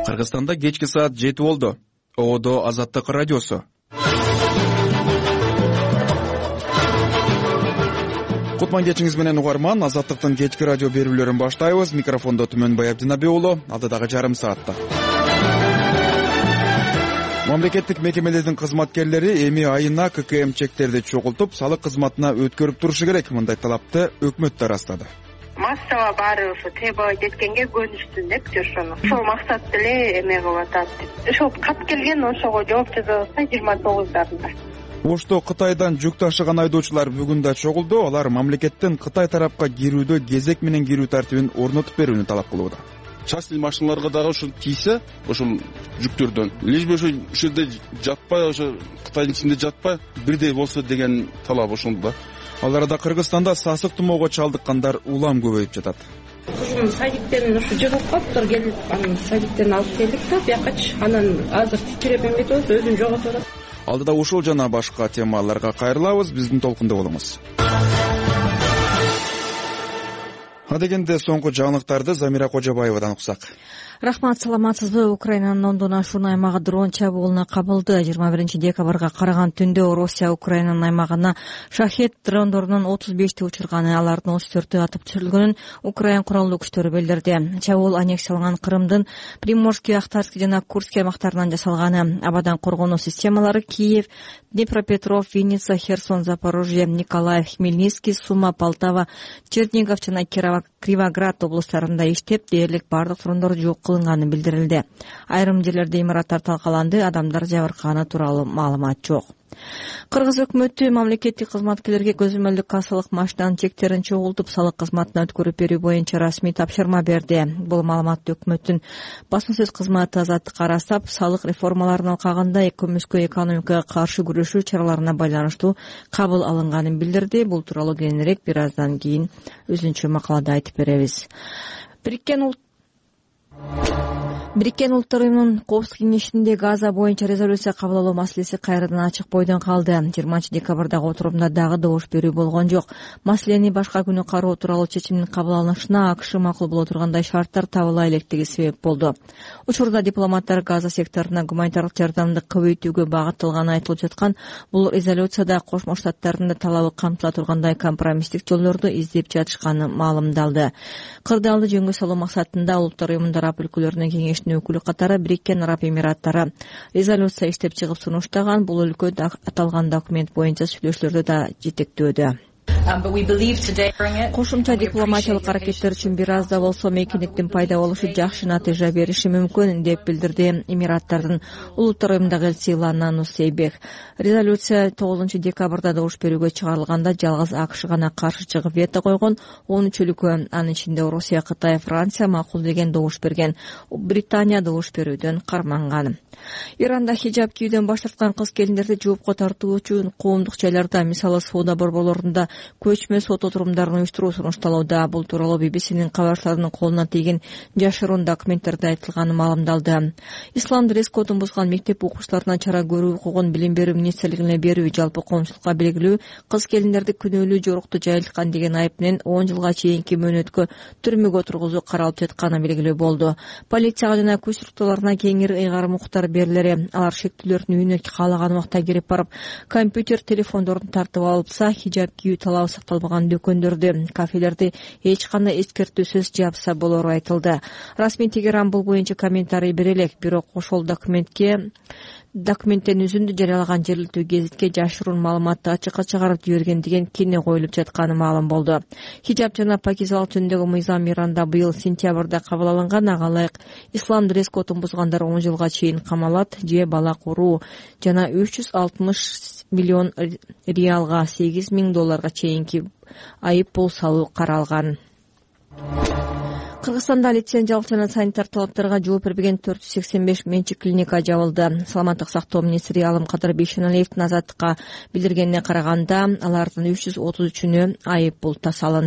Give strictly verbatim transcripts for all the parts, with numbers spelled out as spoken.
Кыргызстанда кечки саат жети болду. Оодо Азаттык радиосу. Кутман кечиңиз менен угарман, Азаттыктын кечки радио берүүлөрүн баштайбыз. Микрофондо Түмөнбай Абдинаби уулу, алдыдагы жарым саатта. Мамлекеттик мекемелердин кызматкерлери эми айына ка ка эм чектерди чогултуп, салык кызматына өткөрүп турушу керек. Мындай талапты өкмөт да ырастады. Массава баары ушу теба кеткенге көнүштүн деп ошону. Ошол максат деле эме кылып атат. Ошол кат келген, ошого жооп жазып атса жыйырма тогуздарында. Ошто Кытайдан жүк ташыган айдоочулар бүгүн да чогулду. Алар мамлекеттен Кытай тарапка кирүүдө кезек менен кирүү тартибин орнотуп берүүнү талап кылууда. Частный машиналарга дагы ушул тийсе, ошол жүктөрдөн лишь бы ошо жерде жатпай, ошо Кытайдын ичинде жатпай, бирдей болсо деген талап ошол да. Ал арада Кыргызстанда сасык тумоого чалдыккандар улам көбөйүп жатат. Ушул садиктен ушу жыгылып калыптыр, келип анын садиктен алып келдик да, биякачы анан азыр титиреп эметип атат, өзүн жоготуп атат. Алдыда ушул жана башка темаларга кайрылабыз, биздин толкунда болуңуз. Адегенде соңку жаңылыктарды Замира Кожобаевадан уксак. Рахмат, саламатсызбы? Украинанын ондон ашуун аймагы дрон чабуулуна кабылды. жыйырма биринчи декабрга караган түндө Россия Украинанын аймагына шахет дрондорунун отуз бешти учурганы, алардын отуз төртү атып түшүрүлгөнүн Украин куралдуу күчтөрү билдирди. Чабуул аннексияланган Крымдын Приморский, Ахтарский жана Курский аймактарынан жасалганы. Абадан коргонуу системалары Киев, Днепропетров, Винница, Херсон, Запорожье, Николаев, Хмельницкий, Сума, Полтава, Чернигов жана Кривоград облустарында иштеп, дээрлик бардык дрондор жок кылынганы билдирилди. Айрым жерлерде имараттар талкаланды, адамдар жабыркаганы тууралуу маалымат жок. Кыргыз өкмөтү мамлекеттик кызматкерлерге көзөмөлдүк кассалык машинанын чектерин чогултуп, салык кызматына өткөрүп берүү боюнча расмий тапшырма берди. Бул маалыматты өкмөттүн басма сөз кызматы Азаттыкка ырастап, салык реформаларынын алкагында көмүскө экономикага каршы күрөшүү чараларына байланыштуу кабыл алынганын билдирди. Бул тууралуу кийинирээк бир аздан кийин өзүнчө макалада айтып беребиз. Бириккен улут Бириккен Улуттар Уюмунун Коопсуздук кеңешинде Газа боюнча резолюция кабыл алуу маселеси кайрадан ачык бойдон калды. жыйырманчы декабрдагы отурумда дагы добуш берүү болгон жок. Маселени башка күнү кароо тууралуу чечимдин кабыл алынышына АКШ макул боло тургандай шарттар табыла электиги себеп болду. Учурда дипломаттар Газа секторуна гуманитардык жардамды көбөйтүүгө багытталганы айтылып жаткан бул резолюцияда Кошмо Штаттардын талабы камтыла тургандай компромисстик жолдорду издеп жатышканы маалымдалды. Кырдаалды жөнгө салуу максатында Улуттар Уюмунун араб өлкөлөрүнүн кеңешинин өкүлү катары Бириккен Араб Эмираттары резолюция иштеп чыгып сунуштаган. Бул өлкө аталган документ боюнча сүйлөшүүлөрдү да жетектөөдө. Кошумча дипломатиялык аракеттер үчүн бир аз да болсо мейкиндиктин пайда болушу жакшы натыйжа бериши мүмкүн, деп билдирди Эмираттардын Улуттар Уюмундагы элчиси Лана Нусейбек. Резолюция тогузунчу декабрда добуш берүүгө чыгарылганда жалгыз АКШ гана каршы чыгып вето койгон. он үч өлкө, анын ичинде Россия, Кытай, Франция макулдеген добуш берген. Британия добуш берүүдөн карманган. Иранда хижаб кийүүдөн баш тарткан кыз келиндерди жоопко тартуу үчүн коомдук жайларда, мисалы соода борборлорунда көчмө сот отурумдарын уюштуруу сунушталууда. Бул тууралуу би би синин кабарчыларынын колуна тийген жашыруун документтерде айтылганы маалымдалды. Ислам дресс-кодун бузган мектеп окуучуларына чара көрүү укугун билим берүү министрлигине берүү, жалпы коомчулукка белгилүү кыз келиндерди күнөөлүү жорукту жайылткан деген айып менен он жылга чейинки мөөнөткө түрмөгө тургузуу каралып жатканы белгилүү болду. Полицияга жана күч структураларына кеңири ыйгарым укуктар берилери. Алар шектүүлөрдүн үйүнө каалаган убакта кирип барып, компьютер, телефондорун тартып алса, хижаб кийүү талабы сакталбаган дүкөндөрдү, кафелерди эч кандай эскертүүсүз жапса болору айтылды. Расмий Тегеран бул боюнча комментарий бере элек, бирок ошол документке документтен үзүндү жарыялаган жергиликтүү гезитке жашыруун маалыматты ачыкка чыгарып жиберген деген кине коюлуп жатканы маалым болду. Хижаб жана пакизалык жөнүндөгү мыйзам Иранда быйыл сентябрда кабыл алынган. Ага ылайык ислам дресс-кодун бузгандар он жылга чейин камалат же бала куруу жана үч жүз алтымыш миллион реалга сегиз миң долларга чейинки айып пул салуу каралган. Кыргызстанда лицензиялык жана санитар талаптарга жооп бербеген төрт жүз сексен беш менчик клиника жабылды. Саламаттык сактоо министри Алымкадыр Бейшеналиевдин Азаттыкка билдиргенине караганда, алардын үч жүз отуз үчүнө айып пул тасаланды.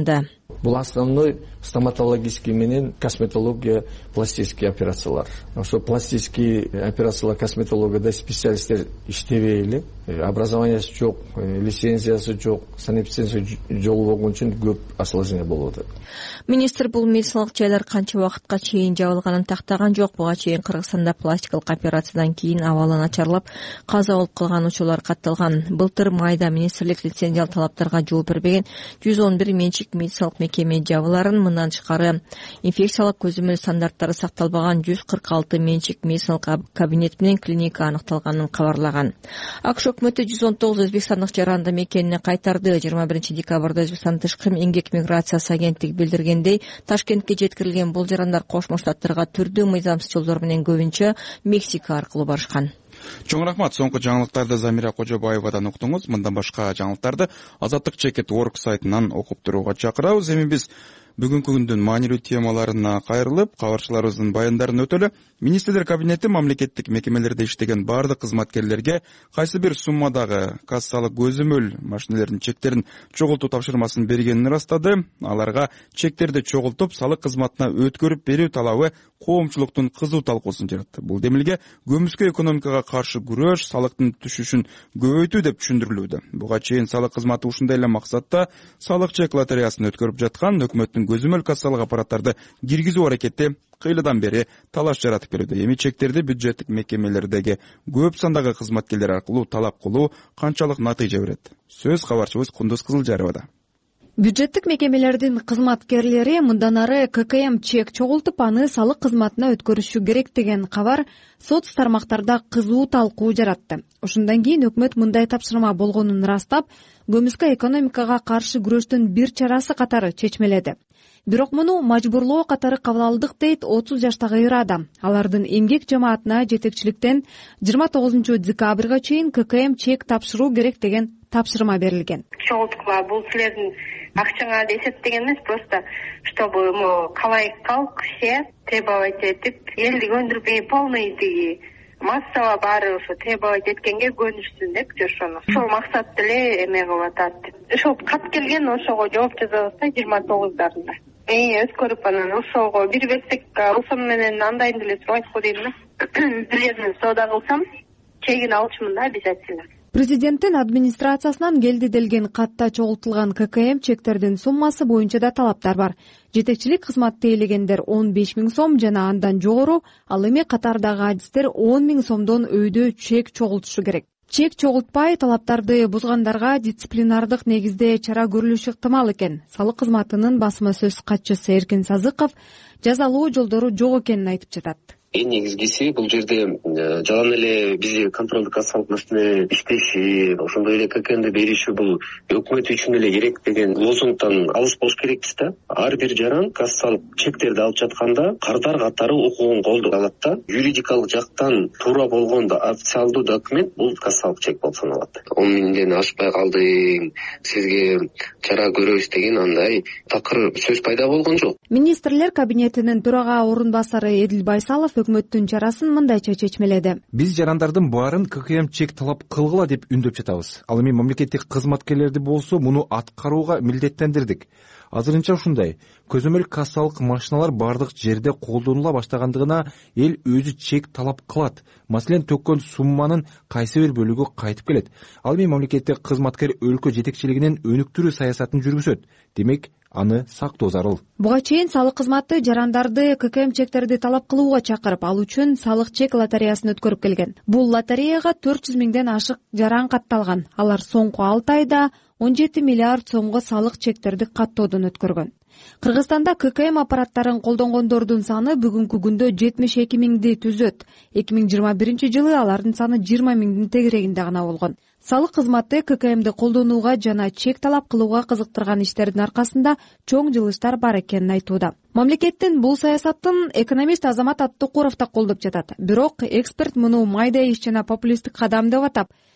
Бул основной стоматологический менен косметология, пластический операциялар. Ошо пластический операциялар, косметологияда специалисттер иштебей эле, образованиясы жок, лицензиясы жок, санэпидемия жолу болгон үчүн көп осложнение болуп атат. Министр бул медициналык жайлар канча убакытка чейин жабылганын тактаган жок. Буга чейин Кыргызстанда пластикалык операциядан кийин абалы начарлап каза болуп калган учурлар катталган. Былтыр майда министрлик лицензиялык талаптарга жооп бербеген жүз он бир менчик медициналык мекеме жабыларын, мындан тышкары инфекциялык көзөмөл стандарттары сакталбаган жүз кырк алты менчик медициналык кабинет менен клиника аныкталганын кабарлаган. АКШ өкмөтү жүз он тогуз өзбекстандык жаранды мекенине кайтарды. жыйырма биринчи декабрда Өзбекстан тышкы эмгек миграциясы агенттиги билдиргендей, Ташкентке жеткирилген бул жарандар Кошмо Штаттарга түрдүү мыйзамсыз жолдор менен көбүнчө Мексика аркылуу барышкан. Чоң рахмат. Соңку жаңылыктарды Замира Кожобаевадан уктуңуз. Мындан башка жаңылыктарды Азаттык чекит точка орг сайтынан окуп турууга чакырабыз. Эми биз бүгүнкү күндүн маанилүү темаларына кайрылып, кабарчыларыбыздын баяндарын өтөлү. Министрлер кабинети мамлекеттик мекемелерде иштеген бардык кызматкерлерге кайсы бир суммадагы кассалык көзөмөл машинелердин чектерин чогултуу тапшырмасын бергенин ырастады. Аларга чектерди чогултуп салык кызматына өткөрүп берүү талабы коомчулуктун кызуу талкуусун жаратты. Бул демилге көмүскө экономикага каршы күрөш, салыктын түшүшүн көбөйтүү деп түшүндүрүлүүдө. Буга чейин салык кызматы ушундай эле максатта салык чек лотереясын өткөрүп жаткан. Өкмөттүн көзөмөл кассалык аппараттарды киргизүү аракети кыйладан бери талаш жаратып келүүдө. Эми чектерди бюджеттик мекемелердеги көп сандагы кызматкерлер аркылуу талап кылуу канчалык натыйжа берет? Сөз кабарчыбыз Кундуз Кызылжаровада. Бюджеттик мекемелердин кызматкерлери мындан ары ка ка эм чек чогултуп аны салык кызматына өткөрүшү керек деген кабар соц тармактарда кызуу талкуу жаратты. Ошондон кийин өкмөт мындай тапшырма болгонун ырастап, көмүскө экономикага каршы күрөштүн бир чарасы катары чечмеледи. Бирок муну мажбурлоо катары кабыл алдык, дейт отуз жаштагы ыр адам. Алардын эмгек жамаатына жетекчиликтен жыйырма тогузунчу декабрга чейин ка ка эм чек тапшыруу керек деген тапшырма берилген. Чогулткула бул силердин акчаңа деп эсептеген эмес, просто чтобы калай калк все требовать этип, элди көндүрбөй полный тиги массава баары ошо требовать эткенге көнүшсүн деп ошону. Ошол максатты эле эме кылып атат. Ошол кат келген, ошого жооп жазабыз да жыйырма тогуздарында. Эээ өткөрүп анан ошого бир берсек, ошону менен андайын деле сурайт го дейм да. Билерин соода кылсам, чегин алчумун да обязательно. Президенттин администрациясынан келди делген катта чогултулган ка ка эм чектердин суммасы боюнча да талаптар бар. Жетекчилик кызматты ээлегендер он беш миң сом жана андан жогору, ал эми катардагы адистер он миң сомдон өйдө чек чогултушу керек. Чек чогултпай талаптарды бузгандарга дисциплинардык негизде чара көрүлүшү ыктымал экен. Салык кызматынын басма сөз катчысы Эркин Сазыков жазалуу жолдору жок экенин айтып жатат. Эң негизгиси бул жерде жалаң эле биз контролдук кассалык машина иштеши, ошондой эле ка ка эмди бериши бул өкмөт үчүн эле керек деген лозунгтан алыс болуш керекпиз да. Ар бир жаран кассалык чектерди алып жатканда катар катары укугун колдоп алат да. Юридикалык жактан туура болгондо официалдуу документ бул кассалык чек болуп саналат. он миңден ашпай калдың, сизге чара көрөбүз деген андай такыр сөз пайда болгон жок. Министрлер кабинетинин төрага орун басары Эдил Байсалов өкмөттүн чарасын мындайча чечмеледи. Биз жарандардын баарын ка ка эм чек талап кылгыла деп үндөп жатабыз. Ал эми мамлекеттик кызматкерлерди болсо муну аткарууга милдеттендирдик. Азырынча ушундай көзөмөл кассалык машиналар бардык жерде колдонула баштагандыгына эл өзү чек талап кылат. Маселен, төккөн сумманын кайсы бир бөлүгү кайтып келет. Ал эми мамлекеттик кызматкер өлкө жетекчилигинин өнүктүрүү саясатын жүргүзөт. Демек, аны сактоо зарыл. Буга чейин салык кызматы жарандарды ка ка эм чектерди талап кылууга чакырып, ал үчүн салык чек лотереясын өткөрүп келген. Бул лотереяга төрт жүз миңден ашык жаран катталган. Алар соңку алты айда он жети миллиард сомго салык чектерди каттоодон өткөргөн. Кыргызстанда ка ка эм аппараттарын колдонгондордун саны бүгүнкү күндө жетимиш эки миңди түзөт. эки миң жыйырма биринчи жылы алардын саны жыйырма миңдин тегерегинде гана болгон. Салык кызматы ка ка эмди колдонууга жана чек талап кылууга кызыктырган иштердин аркасында чоң жылыштар бар экенин айтууда. Мамлекеттин бул саясатын экономист Азамат Аттыкуров да колдоп жатат. Бирок эксперт муну майда иш жана популисттик кадам деп атап,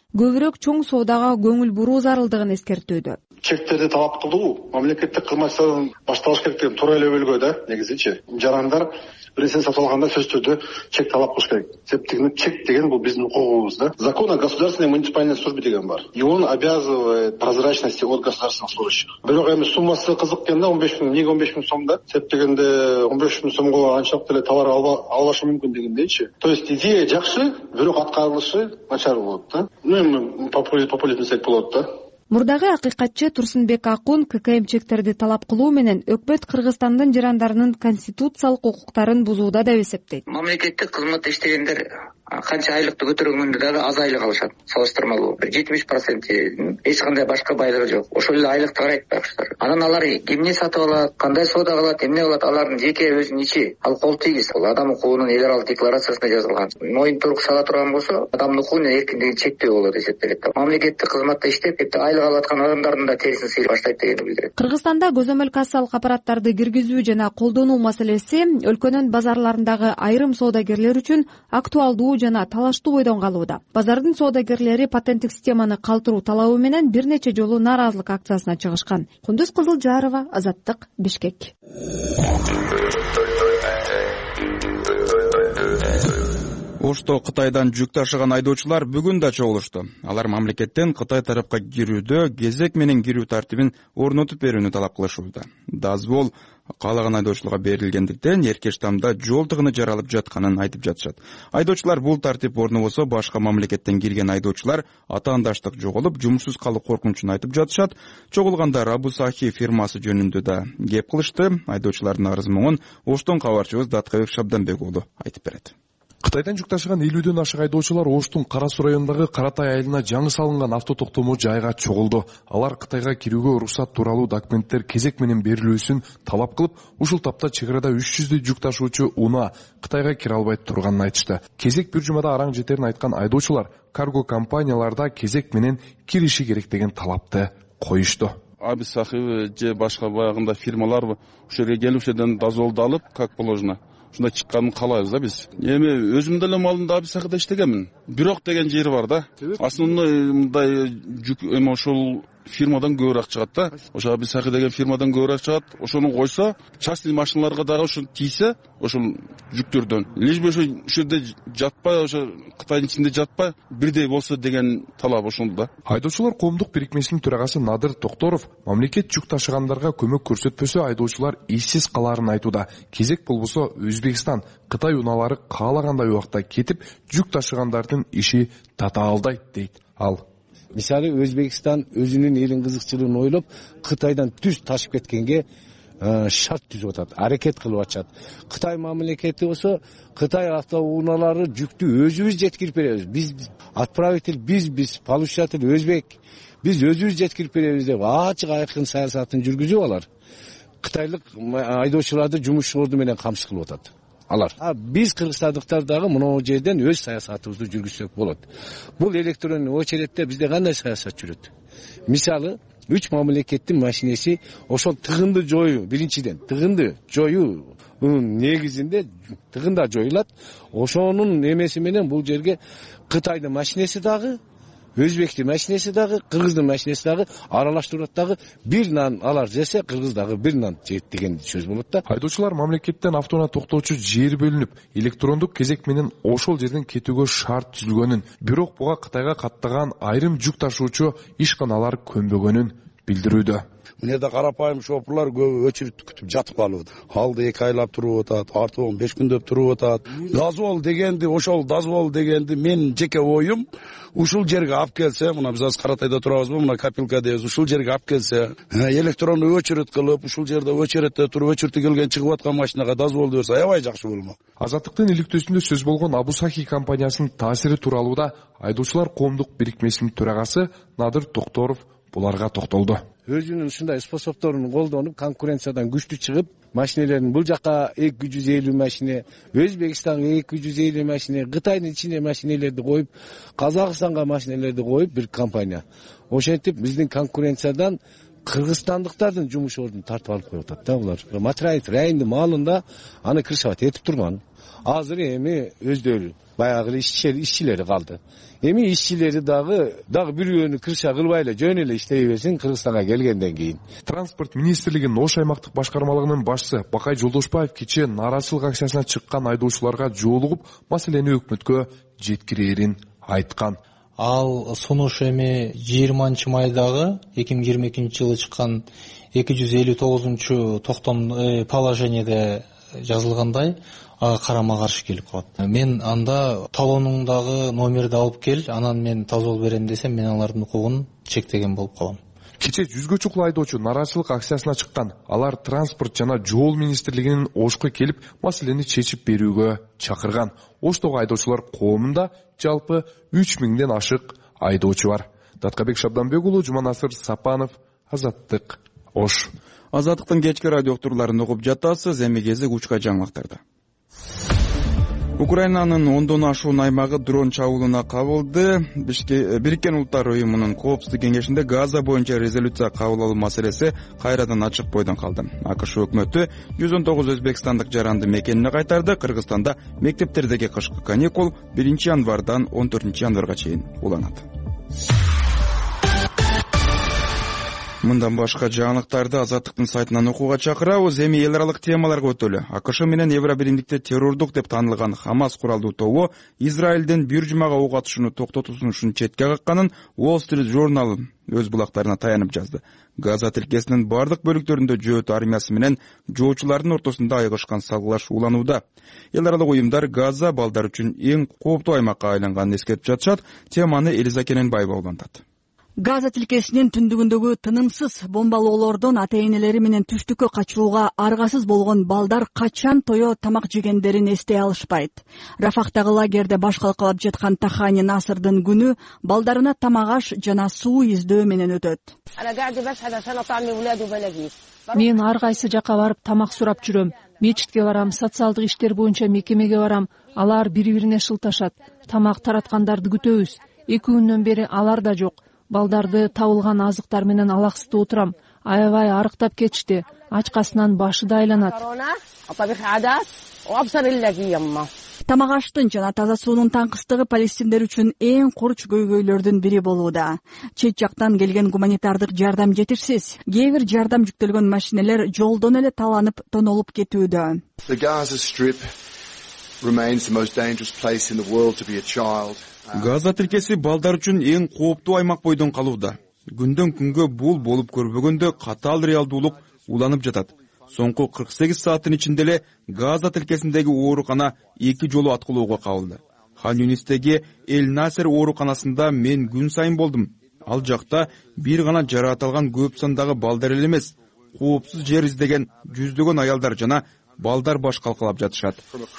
көбүрөөк чоң соодага көңүл буруу зарылдыгын эскертүүдө. Чектерди талап кылуу мамлекеттик кызматчылардан башталыш керек деген туура эле өлгө да негизичи. Жарандар биринен сатып алганда сөзсүз түрдө чек талап кылыш керек. Себептигин чек деген бул биздин укугубуз да. Закон о государственной муниципальной службе деген бар. И он обязывает прозрачности от государственных служащих. Бирок эми суммасы кызык экен да он беш миң, эмнеге он беш миң сом да? Себеп дегенде он беш миң сомго анчалык деле товар албашы мүмкүн дегендейчи. То есть идея жакшы, бирок аткарылышы начар болот да. Ну эми популизм десек болот да. Мурдагы акыйкатчы Турсунбек Акун ККМ чектерди талап кылуу менен өкмөт Кыргызстандын жарандарынын конституциялык укуктарын бузууда деп эсептейт. Мамлекеттик кызматта иштегендер канча айлыкты көтөргөндө дагы аз айлык алышат. Салыштырмалуу бир жетимиш процент эч кандай башка байлыгы жок. Ошол эле айлыкты карайт бакчылар. Анан алар эмне сатып алат, кандай соода кылат, эмне кылат, алардын жеке өзүнүн ичи. Ал кол тийгиз. Ал адам укугунун эл аралык декларациясында жазылган. Моюн турук сала турган болсо, адамдын укугунун эркиндигин чектөө болот эсептелет. Мамлекеттик кызматта иштеп, эпте айлык алып аткан адамдардын да терисин сыйлай баштайт дегенди билдирет. Кыргызстанда көзөмөл кассалык аппараттарды киргизүү жана колдонуу маселеси өлкөнүн базарларындагы айрым соодагерлер үчүн актуалдуу жана талаштуу бойдон калууда. Базардын соодагерлери патенттик системаны калтыруу талабы менен бир нече жолу нааразылык акциясына чыгышкан. Кундуз Кызылжарова, Азаттык, Бишкек. Ошто Кытайдан жүк ташыган айдоочулар бүгүн да чогулушту. Алар мамлекеттен Кытай тарапка кирүүдө кезек менен кирүү тартибин орнотуп берүүнү талап кылышууда. Дазвол каалаган айдоочуларга берилгендиктен эркеш тамда жол тыгыны жаралып жатканын айтып жатышат. Айдоочулар бул тартип орнобосо башка мамлекеттен кирген айдоочулар атаандаштык жоголуп, жумушсуз калуу коркунучун айтып жатышат. Чогулгандар Абусахи фирмасы жөнүндө да кеп кылышты. Айдоочулардын арызы моңун Оштон кабарчыбыз Даткабек Шабданбек уулу айтып берет. Кытайдан жүк ташыган элүүдөн ашык айдоочулар Оштун Кара Суу районундагы Каратай айылына жаңы салынган автотоктому жайга чогулду. Алар Кытайга кирүүгө уруксат тууралуу документтер кезек менен берилүүсүн талап кылып, ушул тапта чек арада үч жүздөй жүк ташуучу унаа Кытайга кире албай турганын айтышты. Кезек бир жумада араң жетерин айткан айдоочулар карго компанияларда кезек менен кириши керек деген талапты коюшту. Абусахи же башка баягында фирмалар ошол жерге келип ошодон дозволду алып, как положено ушундай чыкканын каалайбыз да биз. Эми өзүм деле малымда Абусахида иштегенмин. Бирок деген жери бар да. Основной мындай жүк эми ошол фирмадан көбүрөөк чыгат да. Ошо Абусахи деген фирмадан көбүрөөк чыгат. Ошону койсо, частный машиналарга дагы ошо тийсе, ошол жүктөрдөн. Лишь бы ошо жерде жатпай, ошо Кытайдын ичинде жатпай, бирдей болсо деген талап ошол да. Айдоочулар коомдук бирикмесинин төрагасы Надыр Токторов мамлекет жүк ташыгандарга көмөк көрсөтпөсө айдоочулар ийсиз калаарын айтууда. Кезек болбосо Өзбекстан, Кытай унаалары каалагандай убакта кетип, жүк ташыгандардын иши татаалдайт дейт ал. Мисалы Өзбекстан өзүнүн элин кызыкчылыгын ойлоп, Кытайдан түз ташып кеткенге шарт түзүп атат, аракет кылып атышат. Кытай мамлекети болсо, Кытай автоунаалары жүктү өзүбүз жеткирип беребиз. Биз отправитель биз, биз получатель Өзбек. Биз өзүбүз жеткирип беребиз деп ачык айкын саясатын жүргүзүп алар. Кытайлык айдоочуларды жумуш орду менен камсыз кылып атат. Алар. А биз кыргызстандыктар дагы мына жерден өз саясатыбызды жүргүзсөк болот. Бул электронный очередте бизде кандай саясат жүрөт? Мисалы, үч мамлекеттин машинеси ошол тыгынды жоюу, биринчиден тыгынды жоюу негизинде тыгында жоюлат. Ошонун эмеси менен бул жерге Кытайдын машинеси дагы, Өзбектин машинеси дагы, Кыргыздын машинеси дагы аралаштырылат дагы, бир нан алар жесе, Кыргыз дагы бир нан жейт деген сөз болот да. Айдоочулар мамлекеттен автоунаа токтоочу жер бөлүнүп, электрондук кезек менен ошол жерден кетүүгө шарт түзүлгөнүн, бирок буга Кытайга каттаган айрым жүк ташуучу ишканалар көнбөгөнүн билдирүүдө. Мына жерде карапайым шопурлар көбү өчүрүп күтүп жатып калууда. Алды эки айлап туруп атат, арты он беш күндөп туруп атат. Дозвол дегенди, ошол дозвол дегенди мен жеке оюм ушул жерге алып келсе, мына биз азыр Каратайда турабызбы, мына Капилка дейбиз, ушул жерге алып келсе, электрондуу өчүрөт кылып, ушул жерде өчүрөттө туруп, өчүртү келген чыгып аткан машинага дозволду берсе, аябай жакшы болмок. Азаттыктын иликтөөсүндө сөз болгон Абусахи компаниясынын таасири тууралуу да айдоочулар коомдук бирикмесинин төрагасы Надыр Токторов буларга токтолду. Өзүнүн ушундай способдорун колдонуп, конкуренциядан күчтүү чыгып, машинелердин бул жака эки жүз элүү машине, Өзбекстанга эки жүз элүү машине, Кытайдын ичине машинелерди коюп, Казакстанга машинелерди коюп бир компания. Ошентип биздин конкуренциядан кыргызстандыктардын жумуш ордун тартып алып коюп атат да булар. Материалдык райондун маалында аны крышевать этип турган. Азыр эми өздөрү баягы ишчилери калды. Эми ишчилери дагы дагы бирөөнү кырша кылбай эле жөн эле иштей берсин Кыргызстанга келгенден кийин. Транспорт министрлигинин Ош аймактык башкармалыгынын башчысы Бакай Жолдошбаев кечээ нааразычылык акциясына чыккан айдоочуларга жолугуп, маселени өкмөткө жеткирээрин айткан. Ал сунуш эми жыйырманчы майдагы эки миң жыйырма экинчи жылы чыккан эки жүз элүү тогузунчу токтом положениеде жазылгандай карама каршы келип калат. Мен анда талонуңдагы номерди алып кел, анан мен таза берем десем, мен алардын укугун чектеген болуп калам. Кечээ жүзгө чукул айдоочу нааразычылык акциясына чыккан. Алар транспорт жана жол министрлигинин Ошко келип, маселени чечип берүүгө чакырган. Оштогу айдоочулар коомунда жалпы үч миңден ашык айдоочу бар. Таткабек Шабданбек уулу, Жуманасыр Сапанов, Азаттык, Ош. Азаттыктын кечки радио уктурууларын угуп жатасыз. Эми кезек учка жаңылыктарда. Украинанын ондон ашуун аймагы дрон чабуулуна кабылды. Бириккен Улуттар уюмунун коопсуздук кеңешинде Газа боюнча резолюция кабыл алуу маселеси кайрадан ачык бойдон калды. АКШ өкмөтү жүз он тогуз өзбекстандык жаранды мекенине кайтарды. Кыргызстанда мектептердеги кышкы каникул биринчи январдан он төртүнчү январга чейин уланат. Мындан башка жаңылыктарды Азаттыктын сайтынан окууга чакырабыз. Эми эл аралык темаларга өтөлү. АКШ менен Евро биримдикте террордук деп таанылган Хамас куралдуу тобу Израилдин бир жумага ок атышууну токтотуусун четке какканын Wall Street Journal өз булактарына таянып жазды. Газа тилкесинин бардык бөлүктөрүндө жөөт армиясы менен жоочулардын ортосунда айгышкан салгылаш уланууда. Эл аралык уюмдар Газа балдар үчүн эң кооптуу аймакка айланганын эскертип жатышат. Теманы Элиза Кененбаева улантат. Газа тилкесинин түндүгүндөгү тынымсыз бомбалоолордон ата-энелери менен түштүккө качууга аргасыз болгон балдар качан тое тамак жегендерин эстей алышпайт. Рафахтагы лагерде баш калкалап жаткан Тахани Насырдын күнү балдарына тамак аш жана суу издөө менен өтөт. Мен ар кайсы жакка барып тамак сурап жүрөм. Мечитке барам, социалдык иштер боюнча мекемеге барам. Алар бири-бирине шылташат. Тамак тараткандарды күтөбүз. Эки күндөн бери алар да жок. Балдарды табылган азыктар менен алаксытып отурам. Аябай арыктап кетишти. Ачкасынан башы да айланат. Тамак аштын жана таза суунун таңкыстыгы палестиндер үчүн эң курч көйгөйлөрдүн бири болууда. Чет жактан келген гуманитардык жардам жетишсиз. Кээ бир жардам жүктөлгөн машинелер жолдон эле таланып, тонолуп кетүүдө. The Gaza Strip remains the most dangerous place in the world to be a child. Газа тилкеси балдар үчүн эң кооптуу аймак бойдон калууда. Күндөн күнгө бул болуп көрбөгөндө катаал реалдуулук уланып жатат. Соңку кырк сегиз сааттын ичинде эле Газа тилкесиндеги оорукана эки жолу аткылоого кабылды. Хан Юнистеги Эль Насер ооруканасында мен күн сайын болдум. Ал жакта бир гана жараат алган көп сандагы балдар эле эмес, коопсуз жер издеген жүздөгөн аялдар жана балдар баш калкалап жатышат.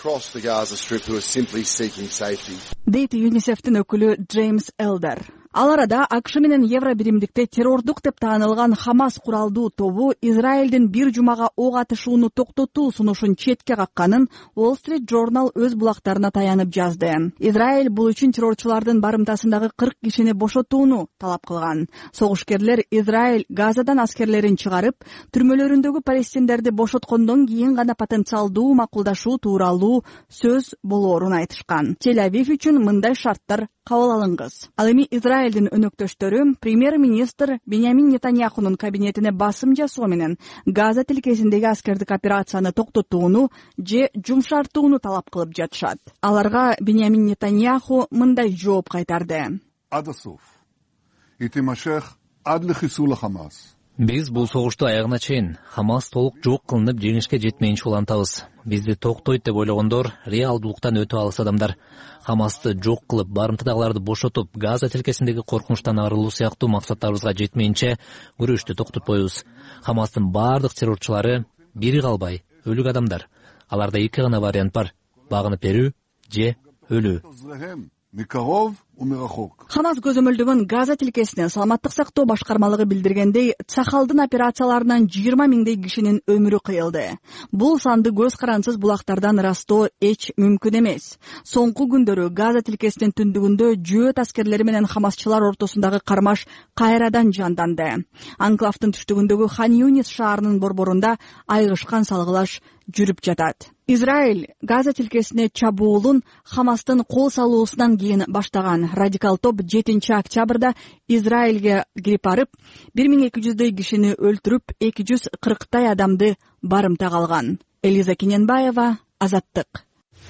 Дейт ЮНИСЕФтин өкүлү Джеймс Элдер. Ал арада АКШ менен Евро биримдикте террордук деп таанылган Хамас куралдуу тобу Израилдин бир жумага ок атышууну токтотуу сунушун четке какканын Wall Street Journal өз булактарына таянып жазды. Израиль бул үчүн террорчулардын барымтасындагы кырк кишини бошотууну талап кылган. Согушкерлер Израиль Газадан аскерлерин чыгарып, түрмөлөрүндөгү палестиндерди бошоткондон кийин гана потенциалдуу макулдашуу тууралуу сөз болоорун айтышкан. Тель-Авив үчүн мындай шарттар кабыл алынгыз. Ал эми Израилдин өнөктөштөрү премьер-министр Беньямин Нетаньяхунун кабинетине басым жасоо менен Газа тилкесиндеги аскердик операцияны токтотууну же жумшартууну талап кылып жатышат. Аларга Беньямин Нетаньяху мындай жооп кайтарды. Биз бул согушту аягына чейин Хамас толук жок кылынып жеңишке жетмейинче улантабыз. Бизди токтойт деп ойлогондор реалдуулуктан өтө алыс адамдар. Хамасты жок кылып, барымтадагыларды бошотуп, Газа тилкесиндеги коркунучтан арылуу сыяктуу максаттарыбызга жетмейинче күрөштү токтотпойбуз. Хамастын бардык террорчулары бири калбай, өлүк адамдар. Аларда эки гана вариант бар: багынып берүү же өлүү. Хамас көзөмөлдөгөн Газа тилкесинен саламаттык сактоо башкармалыгы билдиргендей, Цахалдын операцияларынан жыйырма миңдей кишинин өмүрү кыйылды. Бул санды көз карансыз булактардан ырастоо эч мүмкүн эмес. Соңку күндөрү Газа тилкесинин түндүгүндө жөөт аскерлери менен хамасчылар ортосундагы кармаш кайрадан жанданды. Анклавдын түштүгүндөгү Хан Юнис шаарынын борборунда айгышкан салгылаш жүрүп жатат. Израиль Газа тилкесине чабуулун Хамастын кол салуусунан кийин баштаган радикал топ жетинчи октябрда Израилге кирип барып, бир миң эки жүздөй кишини өлтүрүп, эки жүз кырктай адамды барымтага алган. Элиза Кененбаева, Азаттык.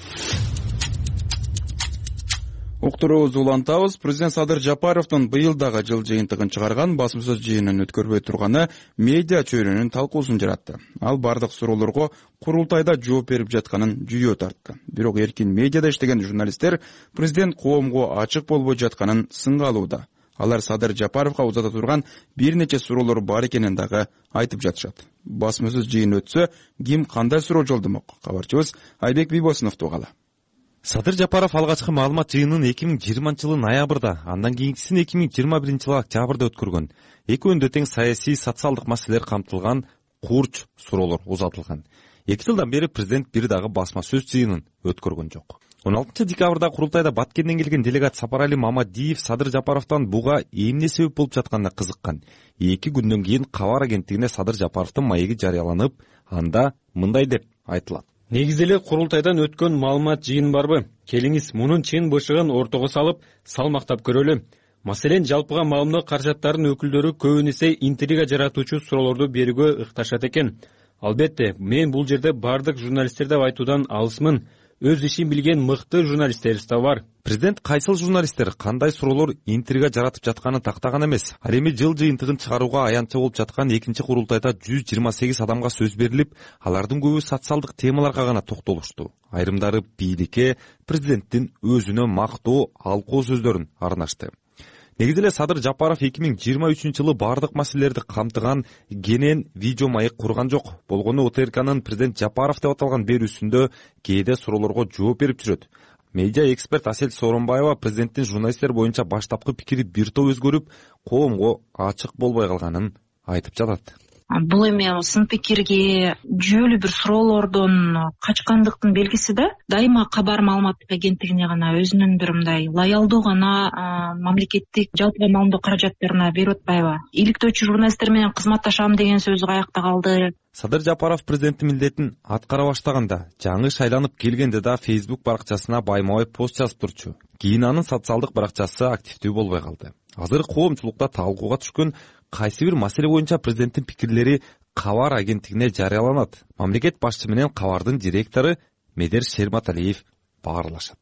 Уктуруубузду улантабыз. Президент Садыр Жапаровдун быйыл дагы жыл жыйынтыгын чыгарган басма сөз жыйынын өткөрбөй турганы медиа чөйрөнүн талкуусун жаратты. Ал бардык суроолорго курултайда жооп берип жатканын жүйө тартты. Бирок эркин медиада иштеген журналисттер президент коомго ачык болбой жатканын сынга алууда. Алар Садыр Жапаровго узата турган бир нече суроолор бар экенин дагы айтып жатышат. Басма сөз жыйын өтсө, ким кандай суроо жолдомок? Кабарчыбыз Айбек Бийбосуновду угалы. Садыр Жапаров алгачкы маалымат жыйынын эки миң жыйырманчы жылы ноябрда, андан кийинкисин эки миң жыйырма биринчи жылы октябрда өткөргөн. Экөөндө тең саясий, социалдык маселелер камтылган курч суроолор узатылган. эки жылдан бери президент бир дагы басма сөз жыйынын өткөргөн жок. он алтынчы декабрда курултайда Баткенден келген делегат Сапарали Мамадиев Садыр Жапаровдон буга эмне себеп болуп жатканына кызыккан. эки күндөн кийин кабар агенттигине Садыр Жапаровдун маеги жарыяланып, анда мындай деп айтылат. Негизи эле курултайдан өткөн маалымат жыйын барбы? Келиңиз мунун чын бышыгын ортого салып, салмактап көрөлү. Маселен, жалпыга маалымат каражаттарынын өкүлдөрү көбүн эсе интрига жаратуучу суроолорду берүүгө ыкташат экен. Албетте, мен бул жерде бардык журналисттер деп айтуудан алысмын. Өз ишин билген мыкты журналисттерибиз да бар. Президент кайсыл журналисттер кандай суроолор интрига жаратып жатканын тактаган эмес. Ал эми жыл жыйынтыгын чыгарууга аянтча болуп жаткан экинчи курултайда жүз жыйырма сегиз адамга сөз берилип, алардын көбү социалдык темаларга гана токтолушту. Айрымдары бийликке, президенттин өзүнө мактоо, алкоо сөздөрүн арнашты. Негизи эле Садыр Жапаров эки миң жыйырма үчүнчү жылы бардык маселелерди камтыган кенен видео маек курган жок. Болгону О Т Р К'нын президент Жапаров деп аталган берүүсүндө кээде суроолорго жооп берип жүрөт. Медиа эксперт Асель Сооронбаева президенттин журналисттер боюнча баштапкы пикири бир топ өзгөрүп, коомго ачык болбой калганын айтып жатат. Бул эми сын пикирге жүйөлүү бир суроолордон качкандыктын белгиси да. Дайыма кабар маалыматтык агенттигине гана өзүнүн бир мындай лоялдуу гана мамлекеттик жалпы маалымдоо каражаттарына берип атпайбы? Иликтөөчү журналисттер менен кызматташам деген сөзү каякта калды? Садыр Жапаров президенттин милдетин аткара баштаганда, жаңы шайланып келгенде да Facebook баракчасына байма-бай пост жазып турчу. Кийин анын социалдык баракчасы активдүү болбой калды. Азыр коомчулукта талкууга түшкөн кайсы бир маселе боюнча президенттин пикирлери кабар агенттигине жарыяланат. Мамлекет башчысы менен кабардын директору Медер Шерматалиев баарлашат.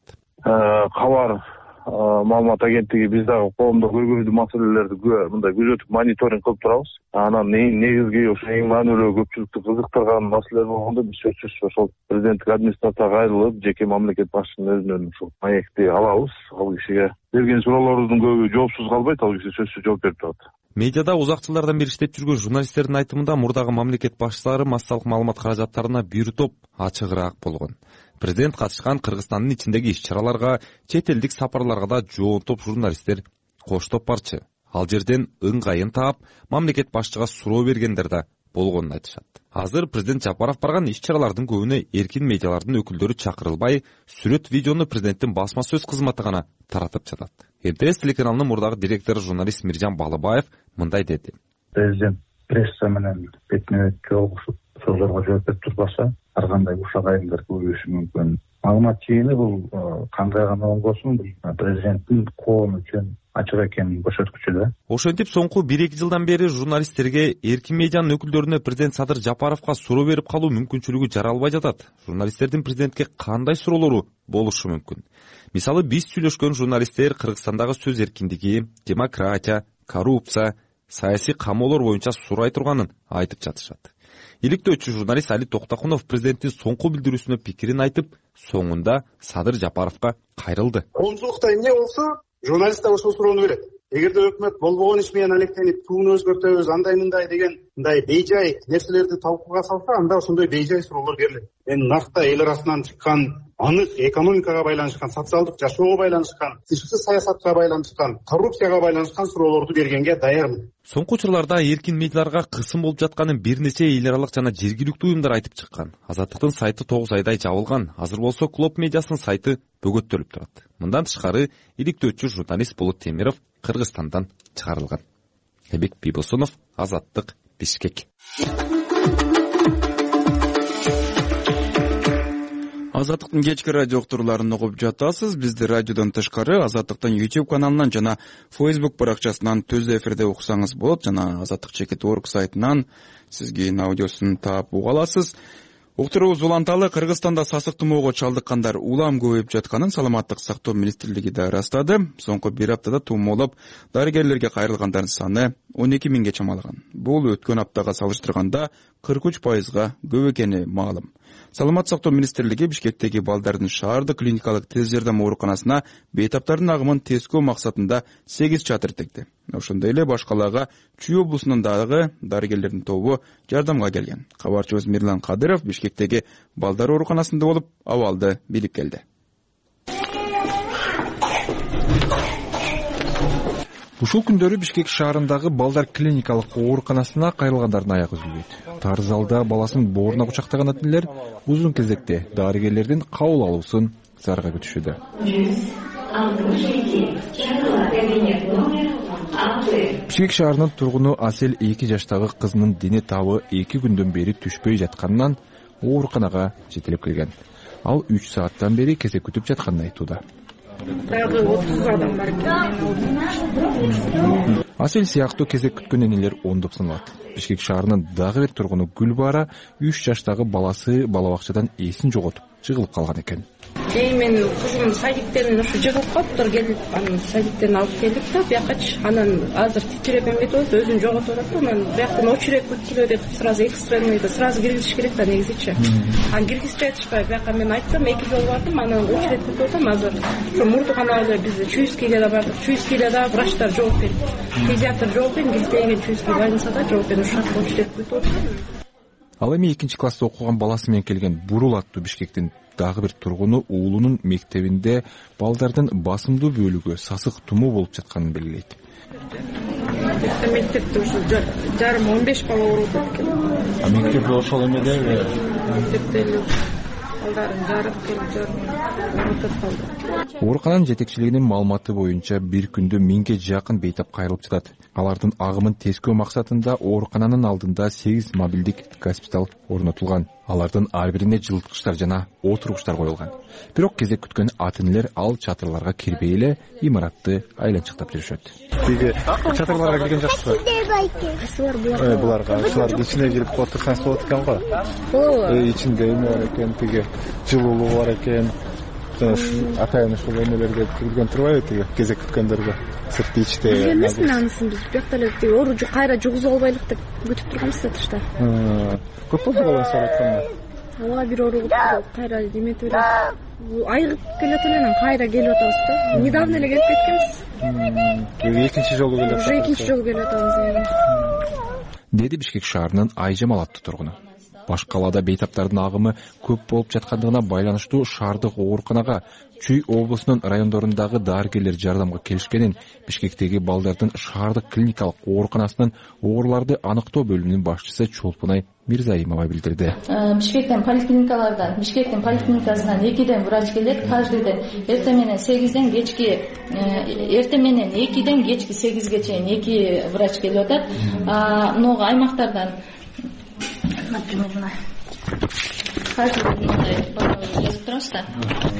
Кабар маалымат агенттиги биз дагы коомдо көргөзүү маселелерди мындай күзөтүп мониторинг кылып турабыз. Анан негизги ошо эң маанилүү көпчүлүктү кызыктырган маселелер болгондо биз сөзсүз ошол президенттик администрацияга кайрылып, жеке мамлекет башчысынын өзүнөн ушул маекти алабыз. Ал кишиге берген суроолордун көбү жоопсуз калбайт, ал киши сөзсүз жооп берип турат. Медиада узак жылдардан бери иштеп жүргөн журналисттердин айтымында мурдагы мамлекет башчылары массалык маалымат каражаттарына бир топ ачыгыраак болгон. Президент катышкан Кыргызстандын ичиндеги иш-чараларга, чет элдик сапарларга да жоонтоп журналисттер коштоп барчы. Ал жерден ыңгайын таап, мамлекет башчыга суроо бергендер да болгонун айтышат. Азыр президент Жапаров барган иш-чаралардын көбүнө эркин медиалардын өкүлдөрү чакырылбай, сүрөт видеону президенттин басма сөз кызматы гана таратып жатат. Эн Т С телеканалынын мурдагы директору журналист Миржан Балыбаев мындай деди. Президент пресса менен бетме-бет жолугушуп суроолорго жооп берип турбаса, ар кандай ушак айымдар көрүшү мүмкүн. Маалымат жыйыны бул кандай гана оңгосун, бул президенттин коом үчүн ачык экенин көрсөткүчү да. Ошентип соңку бир эки жылдан бери журналисттерге, эркин медианын өкүлдөрүнө президент Садыр Жапаровго суроо берип калуу мүмкүнчүлүгү жаралбай жатат. Журналисттердин президентке кандай суроолору болушу мүмкүн? Мисалы, биз сүйлөшкөн журналисттер Кыргызстандагы сөз эркиндиги, демократия, коррупция, саясий камоолор боюнча сурай турганын айтып жатышат. Иликтөөчү журналист Али Токтокунов президенттин соңку билдирүүсүнө пикирин айтып, соңунда Садыр Жапаровго кайрылды. Коомчулукта эмне болсо, журналист да ошол суроону берет. Эгерде өкмөт болбогон иш менен алектенип, тууну өзгөртөбүз, андай мындай деген мындай бейжай нерселерди талкууга салса, анда ошондой бейжай суроолор берилет. Эми наркта эл арасынан чыккан анык экономикага байланышкан, социалдык жашоого байланышкан, тышкы саясатка байланышкан, коррупцияга байланышкан суроолорду бергенге даярмын. Соңку учурларда эркин медиаларга кысым болуп жатканын бир нече эл аралык жана жергиликтүү уюмдар айтып чыккан. Азаттыктын сайты тогуз айдай жабылган. Азыр болсо Клоп медиасынын сайты бөгөттөлүп турат. Мындан тышкары иликтөөчү журналист Болот Темиров Кыргызстандан чыгарылган. Айбек Бийбосунов, Азаттык, Бишкек. Азаттыктын кечки радио уктурууларын угуп жатасыз. Бизди радиодон тышкары Азаттыктын YouTube каналынан жана Facebook баракчасынан түз эфирде уксаңыз болот. Жана азаттык чекит точка орг сайтынан сизге аудиосун таап уга аласыз. Уктуруубуз уланталы. Кыргызстанда сасык тумоого чалдыккандар улам көбөйүп жатканын Саламаттык сактоо министрлиги да ырастады. Соңку бир аптада тумоолоп дарыгерлерге кайрылгандардын саны он эки миңге чамалаган. Бул өткөн аптага салыштырганда кырк үч пайызга көп экени маалым. Саламат сактоо министрлиги Бишкектеги балдардын шаардык клиникалык тез жардам ооруканасына бейтаптардын агымын тескөө максатында сегиз чатыр текти. Ошондой эле башкаларга Чүй облусунун дагы дарыгерлердин тобу жардамга келген. Кабарчыбыз Мирлан Кадыров Бишкектеги балдар ооруканасында болуп, абалды билип келди. Ушул күндөрү Бишкек шаарындагы балдар клиникалык ооруканасына кайрылгандардын аягы үзүлбөйт. Тар залда баласын бооруна кучактаган ателер узун кезекте дарыгерлердин кабыл алуусун зарга күтүшүүдө. Бишкек шаарынын тургуну Асел эки жаштагы кызынын дене табы эки күндөн бери түшпөй жатканынан ооруканага жетелеп келген. Ал үч сааттан бери кезек күтүп жатканын айтууда. Дагы отуз адам бар экен. Асел сыяктуу кезек күткөн энелер ондоп саналат. Бишкек шаарынын дагы бир тургуну Гүлбара үч жаштагы баласы бала бакчадан эсин жоготуп жыгылып калган экен. Кийин мен кызым садиктен ушу жыгылып калыптыр, келип анан садиктен алып келдик да биякачы. Анан азыр титиреп эметип атат, өзүн жоготуп атат да. Мен бияктан очередь күткүлө деп сразу экстренныйда сразу киргизиш керек да негизичи. Анан киргизип атышпай, бияка мен айтсам эки жол бардым, анан очередь күтүп атам азыр. Ошо мурдуканада биз Чуйскийге да бардык. Чуйскийде да врачтар жок экен. Педиатр жок экен, Килтеген Чуйский больницада жок экен, ушул очередь күтүп атам. Ал эми экинчи класста окуган баласы менен келген Бурул аттуу Бишкектин дагы бир тургуну уулунун мектебинде балдардын басымдуу бөлүгү сасык тумоо болуп жатканын белгилейт. Мектепте ушу жарым он беш бала ооруп экен. А мектепте ошол эмедеби? Мектепте балдарын жарык келип жарым ооруп калды. Оорукананын жетекчилигинин маалыматы боюнча бир күндө миңге жакын бейтап кайрылып жатат. Алардын агымын тескөө максатында оорукананын алдында сегиз мобилдик госпиталь орнотулган. Алардын ар бирине жылыткычтар жана отургучтар коюлган. Бирок кезек күткөн ата-энелер ал чатырларга кирбей эле имаратты айланчыктап жүрүшөт. Тиги чатырларга кирген жакшыбы? Кайсылар булар? Э, буларга, ушулардын ичине кирип отурсаңыз болот экен го. Ооба. Э, ичинде эме бар экен, тиги жылуулугу бар экен. Атайын ушул эмелерге кирилген турбайбы тиги кезек күткөндөргө? Сыртты ичте. Эмесин анысын биз бияктан эле тиги оору кайра жугузуп албайлык деп күтүп турганбыз да тышта. Көп болду баланы соратканда. Ооба, бир оору кайра эметип эле айыгып келет эле, анан кайра келип атабыз да. Недавно эле келип кеткенбиз. Экинчи жолу келип атабыз. Уже экинчи жолу келип атабыз. Деди Бишкек шаарынын Айжамал аттуу тургуну. Башкалада бейтаптардын агымы көп болуп жаткандыгына байланыштуу шаардык ооруканага Чүй облусунун райондорундагы дарыгерлер жардамга келишкенин Бишкектеги балдардын шаардык клиникалык ооруканасынын ооруларды аныктоо бөлүмүнүн башчысы Чолпунай Мирзаимова билдирди. Бишкектен поликлиникалардан, Бишкектин поликлиникасынан экиден врач келет, каждый ден эртең менен сегизден кечки эртең менен экиден кечки сегизге чейин эки врач келип атат. Много аймактардан например, каждый жазып турабыз да.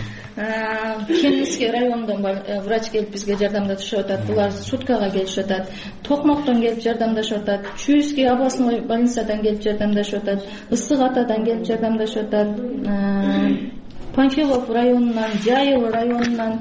Кеминский районунан врач келип бизге жардамдашып атат. Булар суткага келишип атат. Токмоктон келип жардамдашып атат. Чуйский областной больницадан келип жардамдашып атат. Ысык Атадан келип жардамдашып атат. Панфилов районунан, Жайыл районунан,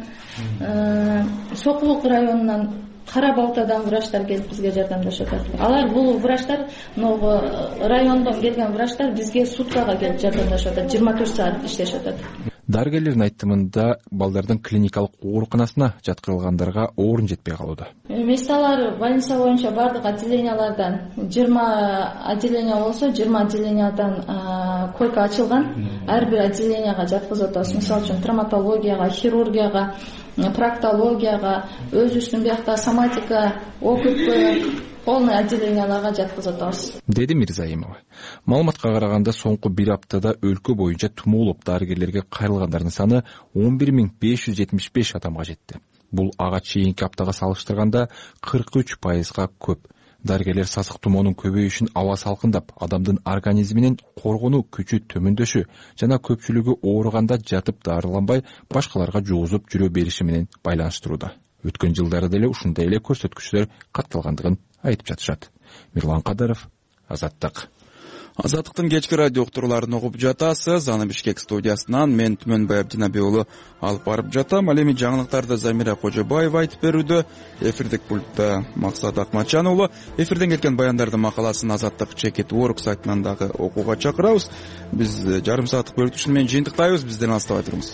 Сокулук районунан, Кара Балтадан врачтар келип бизге жардамдашып атат. Алар бул врачтар, ново райондон келген врачтар бизге суткага келип жардамдашып атат. жыйырма төрт саат иштешип атат. Дарыгерлердин айтымында балдардын клиникалык ооруканасына жаткырылгандарга орун жетпей калууда. Месталар больница боюнча бардык отделениялардан жыйырма отделение болсо, жыйырма отделениядан койка ачылган. Ар бир отделенияга жаткызып атабыз. Мисалы үчүн травматологияга, хирургияга, проктологияга, өзүбүздүн биякта соматика, окуп полный отделенияларга жаткызып атабыз, деди Мирзаимова. Маалыматка караганда соңку бир аптада өлкө боюнча тумоолоп дарыгерлерге кайрылгандардын саны он бир миң беш жүз жетимиш беш адамга жетти. Бул ага чейинки аптага салыштырганда кырк үч пайызга көп. дарыгерлер сасык тумоонун көбөйүшүн, аба салкындап, адамдын организминин коргонуу күчү төмөндөшү жана көпчүлүгү ооруганда жатып дарыланбай башкаларга жугузуп жүрө бериши менен байланыштырууда. Өткөн жылдары деле ушундай эле көрсөткүчтөр катталгандыгын айтып жатышат. Мирлан Кадыров, Азаттык. Азаттыктын кечки радио уктурууларын угуп жатасыз. Аны Бишкек студиясынан мен Түмөнбай Абдинаби уулу алып барып жатам. Ал эми жаңылыктарды Замира Кожобаева айтып берүүдө. Эфирдик пультта Максат Акматжан уулу. Эфирден кеткен баяндардын макаласын Азаттык чекит орг сайтынан дагы окууга чакырабыз. Биз жарым сааттык бөлүктүшүн менен жыйынтыктайбыз. Бизден алыстабай туруңуз.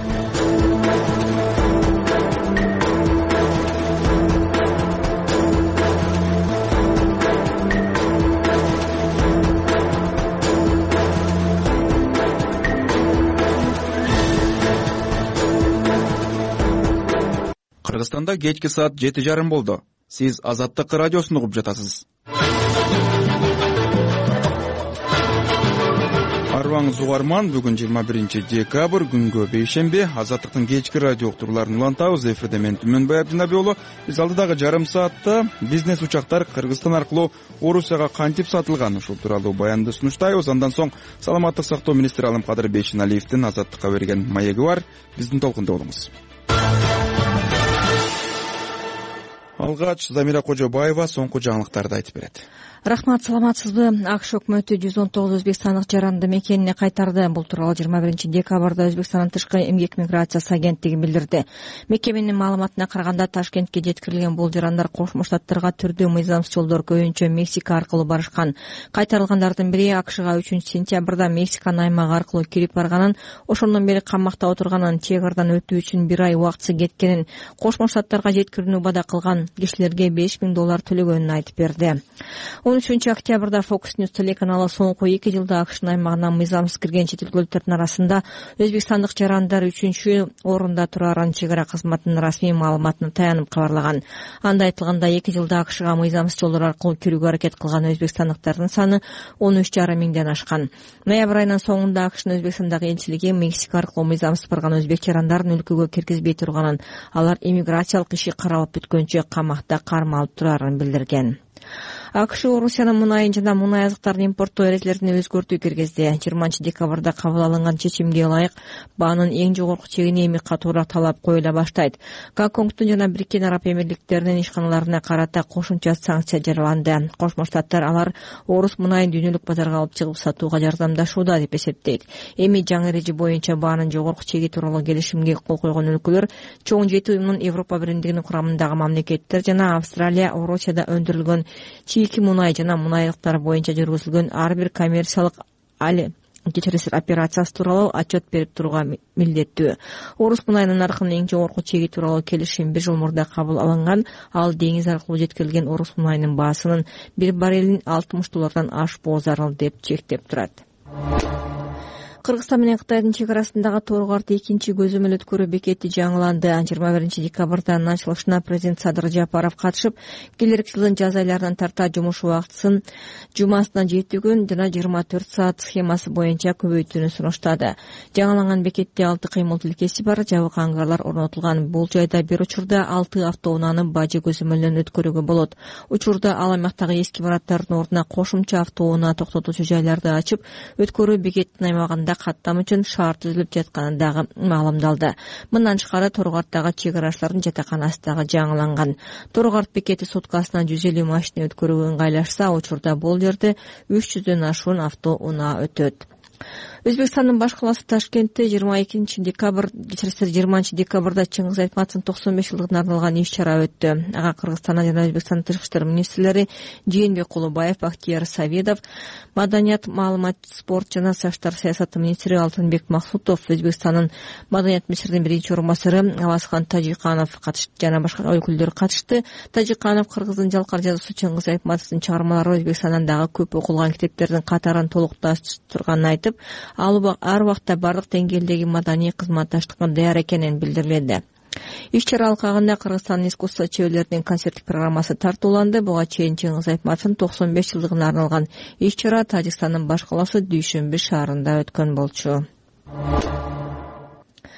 Кыргызстанда кечки саат жети жарым болду. Сиз Азаттык радиосун угуп жатасыз. Арбаңыз угарман, бүгүн жыйырма биринчи декабрь, күнгө бейшемби. Азаттыктын кечки радио уктурууларын улантабыз. Эфирде мен Түмөнбай Абдинаби уулу. Биз алдыдагы жарым саатта бизнес учактар Кыргызстан аркылуу Орусияга кантип сатылган, ушул тууралуу баянды сунуштайбыз. Андан соң саламаттык сактоо министри Алымкадыр Бейшеналиевдин Азаттыкка берген маеги бар. Биздин толкунда болуңуз. Алгач Замира Кожобаева соңку жаңылыктарды айтып берет. Рахмат, саламатсызбы? АКШ өкмөтү жүз он тогуз өзбекстандык жаранды мекенине кайтарды. Бул тууралуу жыйырма биринчи декабрда Өзбекстандын тышкы эмгек миграциясы агенттиги билдирди. Мекеменин маалыматына караганда Ташкентке жеткирилген бул жарандар Кошмо Штаттарга түрдүү мыйзамсыз жолдор, көбүнчө Мексика аркылуу барышкан. Кайтарылгандардын бири АКШга үчүнчү сентябрда Мексиканын аймагы аркылуу кирип барганын, ошондон бери камакта отурганын, чек-ардан өтүү үчүн бир ай убактысы кеткенин, Кошмо Штаттарга жеткирүүнү убада кылган, кишилерге беш миң доллар төлөгөнүн айтып берди. он үчүнчү октябрда Fox News телеканалы соңку эки жылда АКШнын аймагына мыйзамсыз кирген чет өлкөлүктөрдүн арасында өзбекстандык жарандар үчүнчү орунда турарын чек ара кызматынын расмий маалыматына таянып кабарлаган. Анда айтылгандай, эки жылда АКШга мыйзамсыз жолдор аркылуу кирүүгө аракет кылган өзбекстандыктардын саны он үч жарым миңден ашкан. Ноябрь айынын соңунда АКШнын Өзбекстандагы элчилиги Мексика аркылуу мыйзамсыз барган өзбек жарандарын өлкөгө киргизбей турганын, алар иммиграциялык иши каралып бүткөнчө камакта кармалып турарын билдирген. АКШ Орусиянын мунайын жана мунай азыктарын импорттоо эрежелерине өзгөртүү киргизди. жыйырманчы декабрда кабыл алынган чечимге ылайык баанын эң жогорку чегине эми катуураак талап коюла баштайт. Гонконгдун жана Бириккен Араб Эмирликтеринин ишканаларына карата кошумча санкция жарыяланды. Кошмо Штаттар алар орус мунайын дүйнөлүк базарга алып чыгып сатууга жардамдашууда деп эсептейт. Эми жаңы эреже боюнча баанын жогорку чеги тууралуу келишимге кол койгон өлкөлөр чоң жети уюмунун Европа биримдигинин курамындагы мамлекеттер жана Австралия, Орусияда өндүрүлгөн чийки мунай жана мунайлыктар боюнча жүргүзүлгөн ар бир коммерциялык али кечиресиз операциясы тууралуу отчет берип турууга милдеттүү. Орус мунайынын наркынын эң жогорку чеги тууралуу келишим бир жыл мурда кабыл алынган. Ал деңиз аркылуу жеткирилген орус мунайынын баасынын бир баррелин алтымыш доллардан ашпоо зарыл деп чектеп турат. Кыргызстан менен Кытайдын чек арасындагы Торгорт экинчи көзөмөл өткөрүү бекети жаңыланды. жыйырма биринчи декабрда ачылышына президент Садыр Жапаров катышып, келерки жылдын жаз айларынан тарта жумуш убактысын жумасына жети күн жана жыйырма төрт саат схемасы боюнча көбөйтүүнү сунуштады. Жаңыланган бекетте алты кыймыл тилкеси бар, жабык ангарлар орнотулган. Бул жайда бир учурда алты автоунааны бажы көзөмөлүнөн өткөрүүгө болот. Учурда ал аймактагы эски бараттардын ордуна кошумча автоунаа токтотуучу жайларды ачып, өткөрүү бекетинин аймагында каттам үчүн шаар түзүлүп жатканы дагы маалымдалды. Мындан тышкары Торгорттагы чек арачылардын жатаканасы дагы жаңыланган. Торгорт бекети суткасына жүз элүү машина өткөрүүгө ыңгайлашса, учурда бул жерде үч жүздөн ашуун автоунаа өтөт. Өзбекстандын баш калаасы Ташкентте жыйырма экинчи декабрь, жыйырманчы декабрда Чыңгыз Айтматовдун токсон беш жылдыгына арналган иш-чара өттү. Ага Кыргызстандан жана Өзбекстандын тышкы иштер министрлери Жээнбек Кулубаев, Бактияр Саведов, Маданият, маалымат, спорт жана саштар саясаты министри Алтынбек Максутов, Өзбекстандын маданият министринин биринчи орун басары Авазхан Тажиканов катышты жана башка өкүлдөр катышты. Тажиканов кыргыздын жалкар жазуучусу Чыңгыз Айтматовдун чыгармалары Өзбекстандан дагы көп окулган китептердин катарын толукташтырганын айтып, ал ар убакта бардык деңгээлдеги маданий кызматташтыкка даяр экенин билдирилди. Иш-чара алкагында Кыргызстандын искусство чеберлеринин концерттик программасы тартууланды. Буга чейин Чыңгыз Айтматовдун токсон беш жылдыгына арналган иш-чара Тажикстандын баш калаасы Дүйшөмбү шаарында өткөн болчу.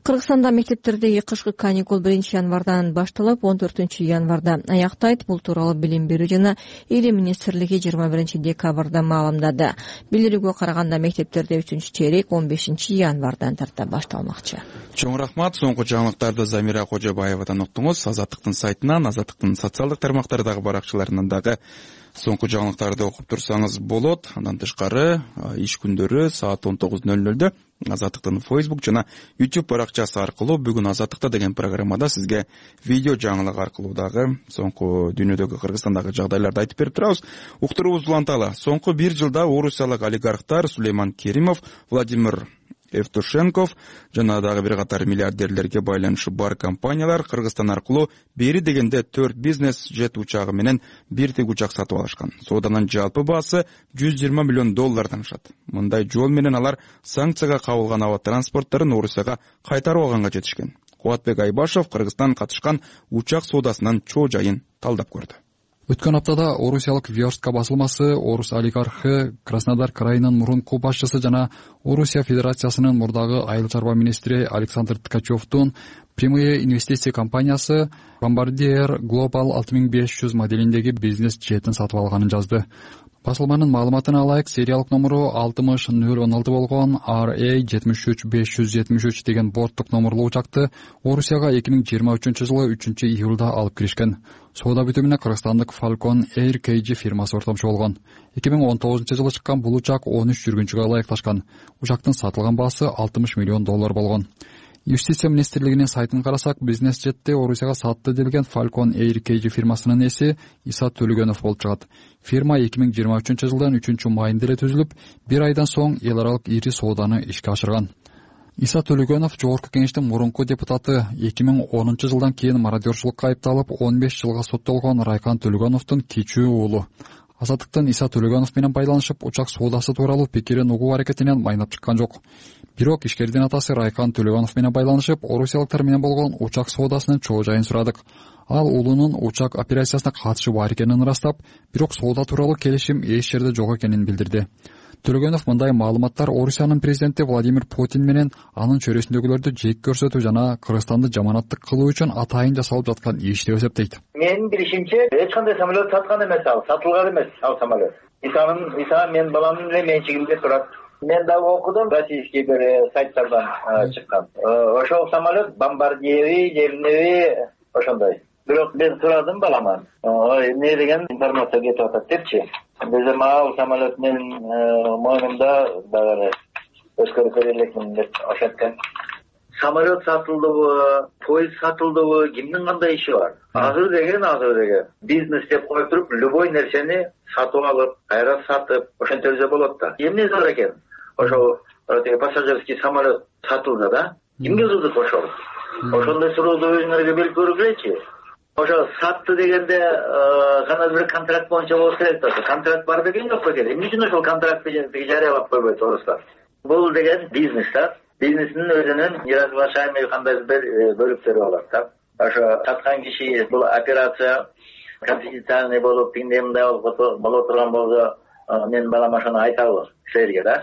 Кыргызстанда мектептердеги кышкы каникул биринчи январдан башталып он төртүнчү январда аяктайт. Бул тууралуу Билим берүү жана Илим министрлиги жыйырма биринчи декабрда маалымдады. Билдирүүгө караганда мектептерде үчүнчү чейрек он бешинчи январдан тарта башталмакчы. Чоң рахмат. Соңку жаңылыктарды Замира Кожобаевадан уктуңуз. Азаттыктын сайтынан, Азаттыктын социалдык тармактардагы баракчаларынан дагы соңку жаңылыктарды окуп турсаңыз болот. Андан тышкары иш күндөрү саат он тогуз ноль нольдө Азаттыктын Facebook жана YouTube баракчасы аркылуу бүгүн Азаттыкта деген программада сизге видео жаңылык аркылуу дагы соңку дүйнөдөгү Кыргызстандагы жагдайларды айтып берип турабыз. Уктуруубузду уланталы. Соңку бир жылда орусиялык олигархтар Сулейман Керимов, Владимир Евтушенков жана дагы бир катар миллиардерлерге байланышы бар компаниялар Кыргызстан аркылуу бери дегенде төрт бизнес жет учагы менен бир тигучак сатып алышкан. Сооданын жалпы баасы жүз жыйырма миллион доллардан ашат. Мындай жол менен алар санкцияга кабылган аба транспортторун Орусияга кайтарып алганга жетишкен. Кубатбек Айбашев Кыргызстан катышкан учак соодасынын чоо жайын талдап көрдү. Өткөн аптада орусиялык Верстка басылмасы орус олигархы Краснодар крайынын мурунку башчысы жана Орусия Федерациясынын мурдагы айыл чарба министри Александр Ткачевдун прямые инвестиция компаниясы Bombardier Global алты миң беш жүз моделиндеги бизнес жетин сатып алганын жазды. Басылманын маалыматына алайык, сериялык номуру алтымыш нөл он алты болгон ар эй жетимиш үч беш жүз жетимиш үч деген борттук номурлуу учакты Орусияга эки миң жыйырма үчүнчү жылы үчүнчү июлда алып киришкен. Соода бүтүмүнө кыргызстандык Falcon Air кей джи фирмасы ортомчу болгон. эки миң он тогузунчу жылы чыккан бул учак он үч жүргүнчүгө ылайыкташкан. Учактын сатылган баасы алтымыш миллион доллар болгон. Юстиция министрлигинин сайтын карасак, бизнес жетти Орусияга сатты делген Falcon Air кей джи фирмасынын ээси Иса Төлөгөнов болуп чыгат. Фирма эки миң жыйырма үчүнчү жылдын үчүнчү майында эле түзүлүп, бир айдан соң эл аралык ири сооданы ишке ашырган. Иса Төлөгөнов жогорку кеңештин мурунку депутаты, эки миң онунчу жылдан кийин мародерчулукка айыпталып он беш жылга соттолгон Райкан Төлөгөновдун кичүү уулу. Азаттыктын Иса Төлөгөнов менен байланышып, учак соодасы тууралуу пикирин угуу аракетинен майнап чыккан жок. Бирок ишкердин атасы Райкан Төлөгөнов менен байланышып, орусиялыктар менен болгон учак соодасынын чоо жайын сурадык. Ал уулунун учак операциясына катышы бар экенин ырастап, бирок соода тууралуу келишим эч жерде жок экенин билдирди. Төлөгөнов мындай маалыматтар Орусиянын президенти Владимир Путин менен анын чөйрөсүндөгүлөрдү жек көрсөтүү жана Кыргызстанды жаманаттык кылуу үчүн атайын жасалып жаткан иш деп эсептейт. Менин билишимче, эч кандай самолет саткан эмес ал, сатылган эмес ал самолет. Исанын, Иса мен баламдын эле менчигинде турат. Мен дагы окудум, российский бир сайттардан чыккан. Ошол самолет Bombardier, Жерневи, ошондой. Бирок мен сурадым балама. Эмне деген информация кетип атат депчи. Биз мал самолет менин мойнумда дагы өткөрүп элекмин деп ошенткен. Самолет сатылдыбы, поезд сатылдыбы, кимдин кандай иши бар? Азыр деген азыр деген. Бизнес деп коюп туруп, любой нерсени сатып алып, кайра сатып, ошентсе болот да. Эмне зор экен? Ошол пассажирский самолет сатылды да. Кимге кызык ошол? Ошондой суроону өзүңөргө берип көргүлөчү. Ошо сатты дегенде кана бир контракт боюнча болуш керек да. Контракт бар деген жок экен. Эмне үчүн ошол контрактты жарыялап койбойт орустар? Бул деген бизнес да. Бизнестин өзүнүн неразглашаемый кандай бир бөлүктөрү болот да. Ошо саткан киши бул операция конфиденциальный болуп, тиңдей мындай боло турган болсо, мен балам ошону айтабы силерге да.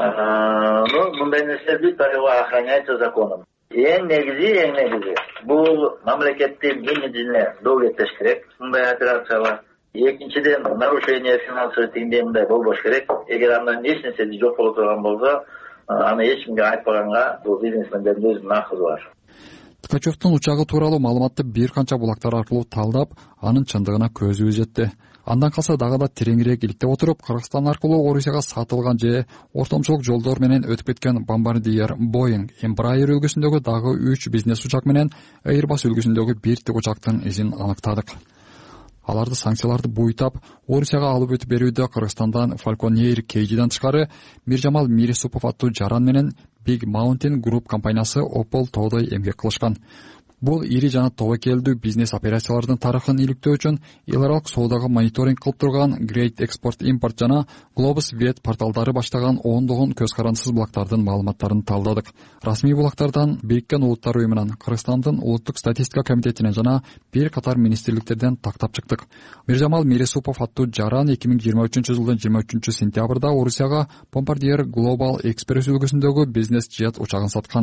Ну, мындай нерселерди охраняется законом. Эң негизи, эң негизи бул мамлекеттин имиджине доо кетпеш керек. Мындай операциялар. Экинчиден, нарушение финансовый тиңдей мындай болбош керек. Эгер андан эч нерсе жок боло турган болсо, аны эч кимге айтпаганга бул бизнесмендердин өзүнүн акысы бар. Ткачевдун учагы тууралуу маалыматты бир канча булактар аркылуу талдап, анын чындыгына көзүбүз жетти. Андан калса дагы да тереңирээк иликтеп отуруп, Кыргызстан аркылуу Орусияга сатылган же ортомчулук жолдор менен өтүп кеткен Bombardier, Boeing, Embraer үлгүсүндөгү дагы үч бизнес учак менен Airbus үлгүсүндөгү бир тигучактын изин аныктадык. Аларды санкцияларды буйтап, Орусияга алып өтүп берүүдө Кыргызстандан Falcon Air кей джиден тышкары Миржамал Мирисупов аттуу жаран менен Big Mountain Group компаниясы Opel тоодой эмгек кылышкан. Бул ири жана тобокелдүү бизнес операциялардын тарыхын иликтөө үчүн эл аралык соодагы мониторинг кылып турган Great Export Import жана Globus Vet порталдары баштаган ондогон көз карандысыз булактардын маалыматтарын талдадык. Расмий булактардан Бириккен Улуттар уюмунан, Кыргызстандын улуттук статистика комитетинен жана бир катар министрликтерден тактап чыктык. Миржамал Мирисупов аттуу жаран эки миң жыйырма үчүнчү жылдын жыйырма үчүнчү сентябрда Орусияга Bombardier Global Express үлгүсүндөгү бизнес жет учагын саткан.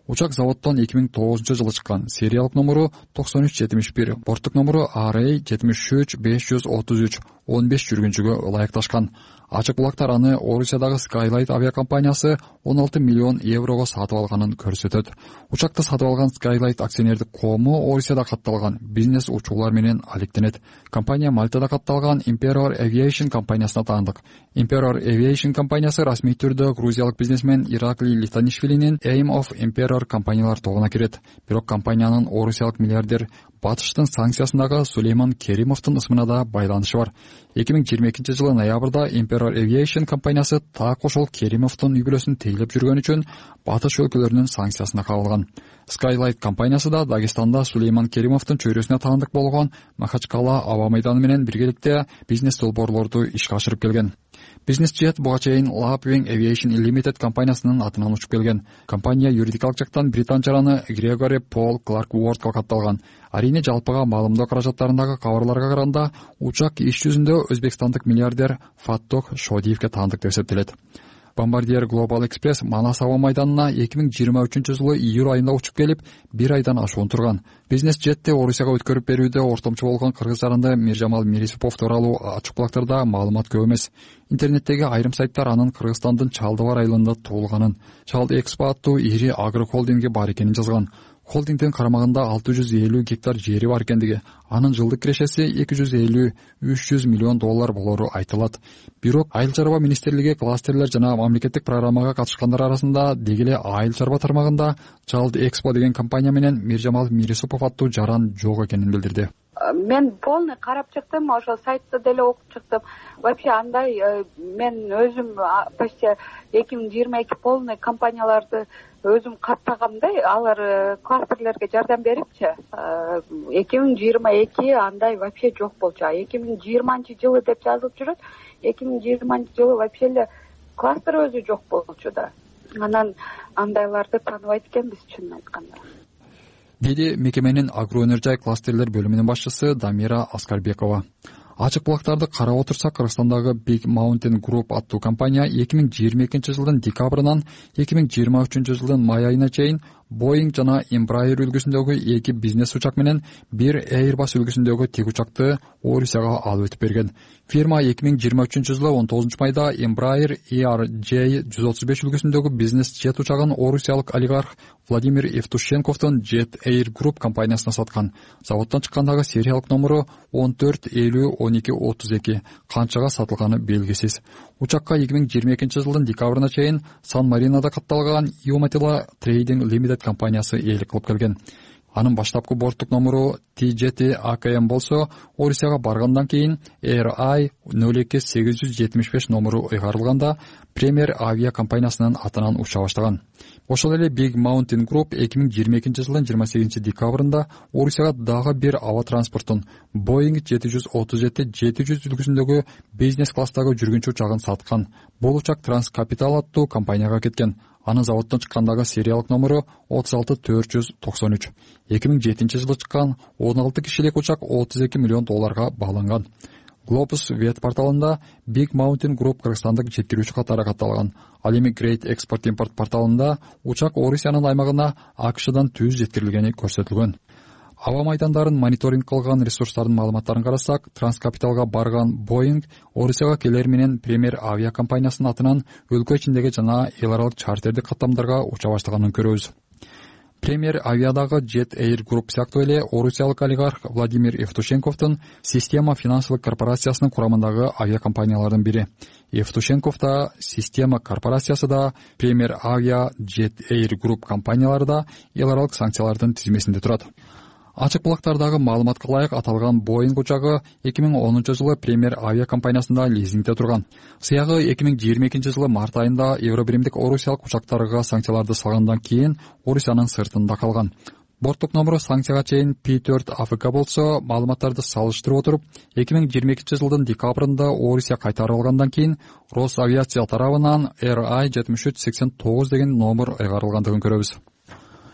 Учак заводдон эки миң тогузунчу жылы чыккан. Сериялык номеру токсон үч жетимиш бир, борттук номеру ар эй жетимиш үч беш жүз отуз үч он беш жүргүнчүгө ылайыкташкан. Ачык булактар аны Орусиядагы Skylight авиакомпаниясы он алты миллион еврого сатып алганын көрсөтөт. Учакты сатып алган Skylight акционердик коому Орусияда катталган бизнес учуулар менен алектенет. Компания Мальтада катталган Imperial Aviation компаниясына таандык. Imperial Aviation компаниясы расмий түрдө грузиялык бизнесмен Иракли Литанишвилинин Aim of Emperor компаниялар тобуна кирет. Бирок компаниянын орусиялык миллиардер Батыштын санкциясындагы Сулейман Керимовдун ысымына да байланышы бар. эки миң жыйырма экинчи жылы ноябрда Imperial Aviation компаниясы так ошол Керимовдун үй бүлөсүн тейлеп жүргөн үчүн Батыш өлкөлөрүнүн санкциясына кабылган. Skylight компаниясы да Дагестанда Сулейман Керимовдун чөйрөсүнө таандык болгон Махачкала аба майданы менен биргеликте бизнес долбоорлорду ишке ашырып келген. Бизнес Джет буга чейин Lapwing Aviation Limited компаниясынын атынан учуп келген. Компания юридикалык жактан британ жараны Грегори Пол Кларк Уордко катталган. Арийне жалпыга маалымдоо каражаттарындагы кабарларга караганда учак иш жүзүндө өзбекстандык миллиардер Фаттох Шодиевге таандык деп эсептелет. Bombardier Global Express Манас аба майданына эки миң жыйырма үчүнчү жылы июль айында учуп келип, бир айдан ашуун турган. Бизнес Жетте Орусияга өткөрүп берүүдө ортомчу болгон кыргыз жаранды Миржамал Мирисипов тууралуу ачык булактарда маалымат көп эмес. Интернеттеги айрым сайттар анын Кыргызстандын Чалдыбар айылында туулганын, Чалды Экспо аттуу ири агрохолдинги бар экенин жазган. Холдингдин карамагында алты жүз элүү гектар жери бар экендиги, анын жылдык кирешеси эки жүз элүү үч жүз миллион доллар болору айтылат. Бирок Айыл чарба министрлиги кластерлер жана мамлекеттик программага катышкандар арасында дегеле Айыл чарба тармагында Чалды Экспо деген компания менен Миржамал Мирисипов аттуу жаран жок экенин билдирди. Мен полный карап чыктым, ошо сайтты деле окуп чыктым. Вообще андай мен өзүм почти эки миң жыйырма эки полный компанияларды өзүм каттагам да, алар кластерлерге жардам берипчи. эки миң жыйырма эки андай вообще жок болчу. эки миң жыйырманчы жылы деп жазылып жүрөт. эки миң жыйырманчы жылы вообще эле кластер өзү жок болчу да. Анан андайларды тааныбайт экенбиз, чынын айтканда. Деди мекеменин агроэнержай кластерлер бөлүмүнүн башчысы Дамира Аскарбекова. Ачык булактарды карап отурсак, Кыргызстандагы Big Mountain Group аттуу компания эки миң жыйырма экинчи жылдын декабрынан эки миң жыйырма үчүнчү жылдын май айына чейин Boeing жана Embraer үлгүсүндөгү эки бизнес учак менен бир Airbus үлгүсүндөгү тик учакты Орусияга алып өтүп берген. Фирма эки миң жыйырма үчүнчү жылы он тогузунчу майда Embraer E R J жүз отуз беш үлгүсүндөгү бизнес Jet учагын орусиялык олигарх Владимир Евтушенковдун Jet Air Group компаниясына саткан. Заводдон чыккандагы сериялык номеру он төрт элүү он эки отуз эки, канчага сатылганы белгисиз. Учакка эки миң жыйырма экинчи жылдын декабрына чейин Сан-Маринада катталган Umatilla Trading Limited компаниясы ээлик кылып келген. Анын баштапкы борттук номеру T J T A K M болсо, Орусияга баргандан кийин R I нөл эки сегиз жүз жетимиш беш номеру ыйгарылганда Premier авиа компаниясынын атынан уча баштаган. Ошол эле Big Mountain Group эки миң жыйырма экинчи жылдын жыйырма сегизинчи декабрында Орусияга дагы бир аба транспортун Boeing жети жүз отуз жети жети жүз үлгүсүндөгү бизнес класстагы жүргүнчү учагын саткан. Бул учак Транскапитал аттуу компанияга кеткен. Анын заводдон чыккандагы сериялык номеру отуз алты төрт жүз токсон үч. эки миң жетинчи жылы чыккан он алты кишилик учак отуз эки миллион долларга бааланган. Globus веб порталында Big Mountain Group Кыргызстандык жеткирүүчү катары катталган. Ал эми Great Export Import порталында учак Орусиянын аймагына АКШдан түз жеткирилгени көрсөтүлгөн. Аба майдандарын мониторинг кылган ресурстардын маалыматтарын карасак, Транскапиталга барган Boeing Орусияга келер менен Premier авиа компаниясынын атынан өлкө ичиндеги жана эл аралык чартердик каттамдарга уча баштаганын көрөбүз. Premier авиадагы Jet Air Group сыяктуу эле орусиялык олигарх Владимир Евтушенковдун Система финансылык корпорациясынын курамындагы авиакомпаниялардын бири. Евтушенков да, Система корпорациясы да, Premier авиа, Jet Air Group компаниялары да эл аралык санкциялардын тизмесинде турат. Ачык булактардагы маалыматка ылайык аталган Boeing учагы эки миң онунчу жылы Premier авиа компаниясында лизингде турган. Сыягы эки миң жыйырма экинчи жылы март айында Евробиримдик орусиялык учактарга санкцияларды салгандан кийин Орусиянын сыртында калган. Борттук номеру санкцияга чейин P төрт А F K болсо, маалыматтарды салыштырып отуруп, эки миң жыйырма экинчи жылдын декабрында Орусия кайтарып алгандан кийин Росавиация тарабынан R I жетимиш үч сексен тогуз деген номер ыйгарылгандыгын көрөбүз.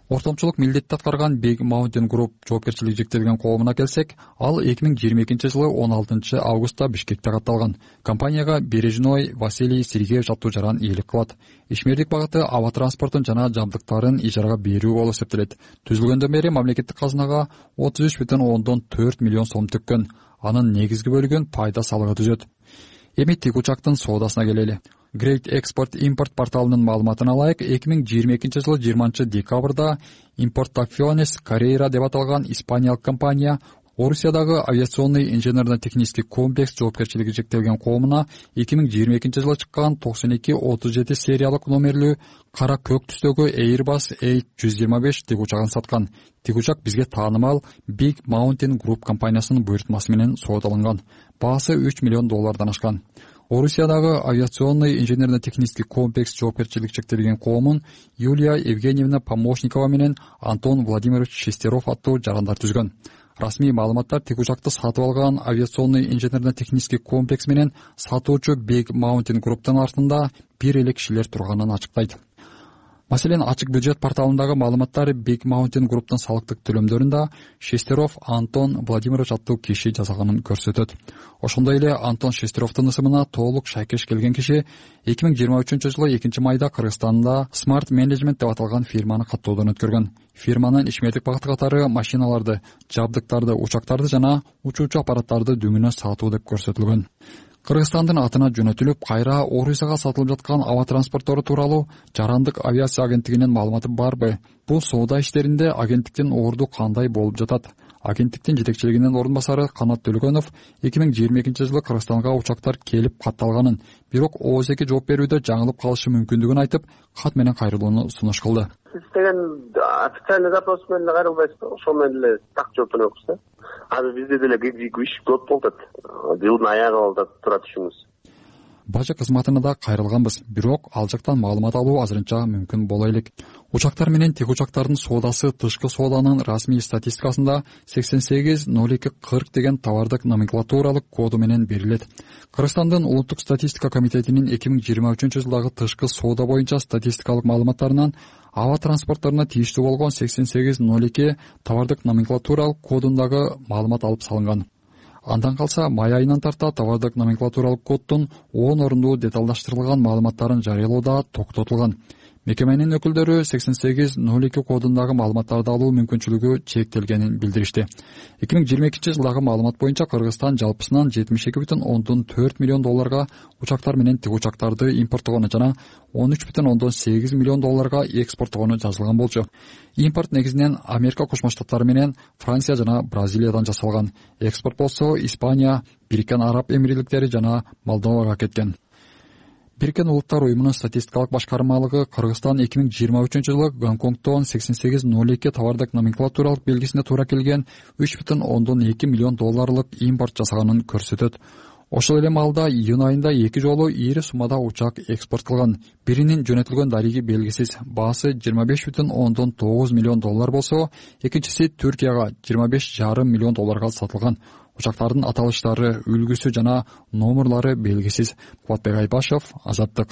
ортомчулук милдетти аткарган Big Mountain Group жоопкерчилиги чектелген коомуна келсек, ал эки миң жыйырма экинчи жылы он алтынчы августта Бишкекте катталган. Компанияга Бережной Василий Сергеевич аттуу жаран ийгилик кылат. Ишмердик багыты аба транспортун жана жабдыктарын ижарага берүү болуп эсептелет. Түзүлгөндөн бери мамлекеттик казынага отуз үч бүтүн ондон төрт миллион сом түккөн. Анын негизги бөлүгүн пайда салыгы түзөт. Эми тик учактын соодасына келели. Great Export Import порталынын маалыматына ылайык, эки миң жыйырма экинчи жылы жыйырманчы декабрда Importaciones Carrera деп аталган испаниялык компания Орусиядагы авиационный инженерно-технический комплекс жоопкерчилиги чектелген коомуна эки миң жыйырма экинчи жылы чыккан токсон эки отуз жети сериялык номерлүү кара көк түстөгү Airbus A жүз жыйырма беш тик учагын саткан. Тик учак бизге таанымал Big Mountain Group компаниясынын буйртмасы менен соодаланган. Баасы үч миллион доллардан ашкан. Орусиядагы авиационный инженерно-технический комплекс жоопкерчилиги чектелген коомун Юлия Евгеньевна Помощникова менен Антон Владимирович Шестеров аттуу жарандар түзгөн. Расмий маалыматтар тик учакты сатып алган авиационный инженерно-технический комплекс менен сатуучу Big Mountain Group'тун артында бир эле кишилер турганын ачыктайт. Маселен, ачык бюджет порталындагы маалыматтар Big Mountain Group'тун салыктык төлөмдөрүндө Шестеров Антон Владимирович аттуу киши жасаганын көрсөтөт. Ошондой эле Антон Шестеровдун ысымына толук шайкеш келген киши эки миң жыйырма үчүнчү жылы экинчи майда Кыргызстанда Smart Management деп аталган фирманы каттоодон өткөргөн. Фирманын ишмердик багыты катары машиналарды, жабдыктарды, учактарды жана учуучу аппараттарды дүңүнө сатуу деп көрсөтүлгөн. Кыргызстандын атына жөнөтүлүп, кайра Орусияга сатылып жаткан аба транспорттору тууралуу Жарандык авиация агенттигинин маалыматы барбы? Бул соода иштеринде агенттиктин орду кандай болуп жатат? Агенттиктин жетекчилигинин орун басары Канат Төлөгөнов эки миң жыйырма экинчи жылы Кыргызстанга учактар келип катталганын, бирок ооз эки жооп берүүдө жаңылып калышы мүмкүндүгүн айтып, кат менен кайрылууну сунуш кылды. Сиз деген официальный запрос менен кайрылбайсыз, ошол менен эле так жооп беребиз да. Азыр бизде деле иш көп болуп атат. Жылдын аягы болуп атат, турат ишибиз. Бажа кызматына да кайрылганбыз, бирок ал жактан маалымат алуу азырынча мүмкүн боло элек. Учактар менен тик учактардын соодасы тышкы сооданын расмий статистикасында сексен сегиз ноль эки кырк деген товардык номенклатуралык коду менен берилет. Кыргызстандын улуттук статистика комитетинин эки миң жыйырма үчүнчү жылдагы тышкы соода боюнча статистикалык маалыматтарынан аба транспортторуна тийиштүү болгон сексен сегиз ноль эки товардык номенклатуралык кодундагы маалымат алып салынган. Андан калса май айынан тарта товардык номенклатуралык коддун он орундуу деталдаштырылган маалыматтарын жарыялоо да токтотулган. Мекеменин өкүлдөрү сексен сегиз ноль эки кодундагы маалыматтарды алуу мүмкүнчүлүгү чектелгенин билдиришти. эки миң жыйырма экинчи жылдагы маалымат боюнча Кыргызстан жалпысынан жетимиш эки бүтүн ондон төрт миллион долларга учактар менен тик учактарды импорттогону жана он үч бүтүн ондон сегиз миллион долларга экспорттогону жазылган болчу. Импорт негизинен Америка Кошмо Штаттары менен Франция жана Бразилиядан жасалган. Экспорт болсо Испания, Бириккен Араб Эмирликтери жана Молдовага кеткен. Бириккен Улуттар уюмунун статистикалык башкармалыгы Кыргызстан эки миң жыйырма үчүнчү жылы Гонконгдон сексен сегиз ноль эки товардык номенклатуралык белгисине туура келген үч бүтүн ондон эки миллион долларлык импорт жасаганын көрсөтөт. Ошол эле маалда июнь айында эки жолу ири суммада учак экспорт кылган. Биринин жөнөтүлгөн дариги белгисиз, баасы жыйырма беш бүтүн ондон тогуз миллион доллар болсо, экинчиси Түркияга жыйырма беш жарым миллион долларга сатылган. Учактардын аталыштары, үлгүсү жана номерлары белгисиз. Кубатбек Айбашев, Азаттык.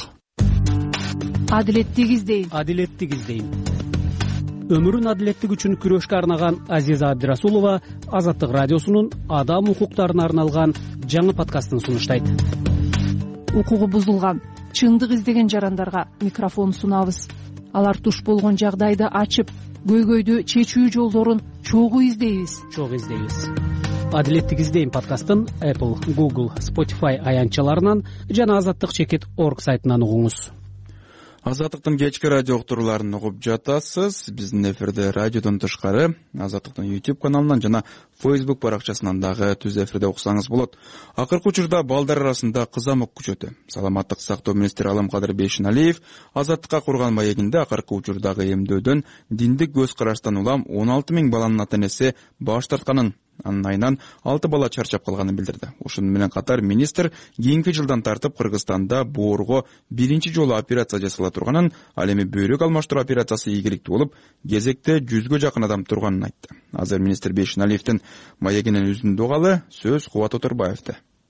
Адилеттик издейм. Адилеттик издейм. Өмүрүн адилеттик үчүн күрөшкө арнаган Азиза Абдирасулова Азаттык радиосунун адам укуктарына арналган жаңы подкастын сунуштайт. Укугу бузулган, чындык издеген жарандарга микрофон сунабыз. Алар туш болгон жагдайды ачып, көйгөйдү чечүү жолдорун чогуу издейбиз. Чогуу издейбиз. Адилеттик издейм подкастын Apple, Google, Spotify аянтчаларынан жана азаттык чекит точка орг сайтынан угуңуз. Азаттыктын кечки радио уктурууларын угуп жатасыз. Биздин эфирде радиодон тышкары Азаттыктын YouTube каналынан жана Facebook баракчасынан дагы түз эфирде уксаңыз болот. Акыркы учурда балдар арасында кызамык күчөтө. Саламаттык сактоо министри Аламкадыр Бейшеналиев Азаттыкка курган маегинде акыркы учурдагы эмдөөдөн диндик көз караштан улам он алты миң баланын ата-энеси баш тартканын, анын айынан алты бала чарчап калганын билдирди. Ушуну менен катар министр кийинки жылдан тартып Кыргызстанда боорго биринчи жолу операция жасала турганын, ал эми бөйрөк алмаштыруу операциясы ийгиликтүү болуп, кезекте жүзгө жакын адам турганын айтты. Азыр министр Бейшеналиевдин маегинен үзүндү угалы, сөз Кубат Оторбаевде.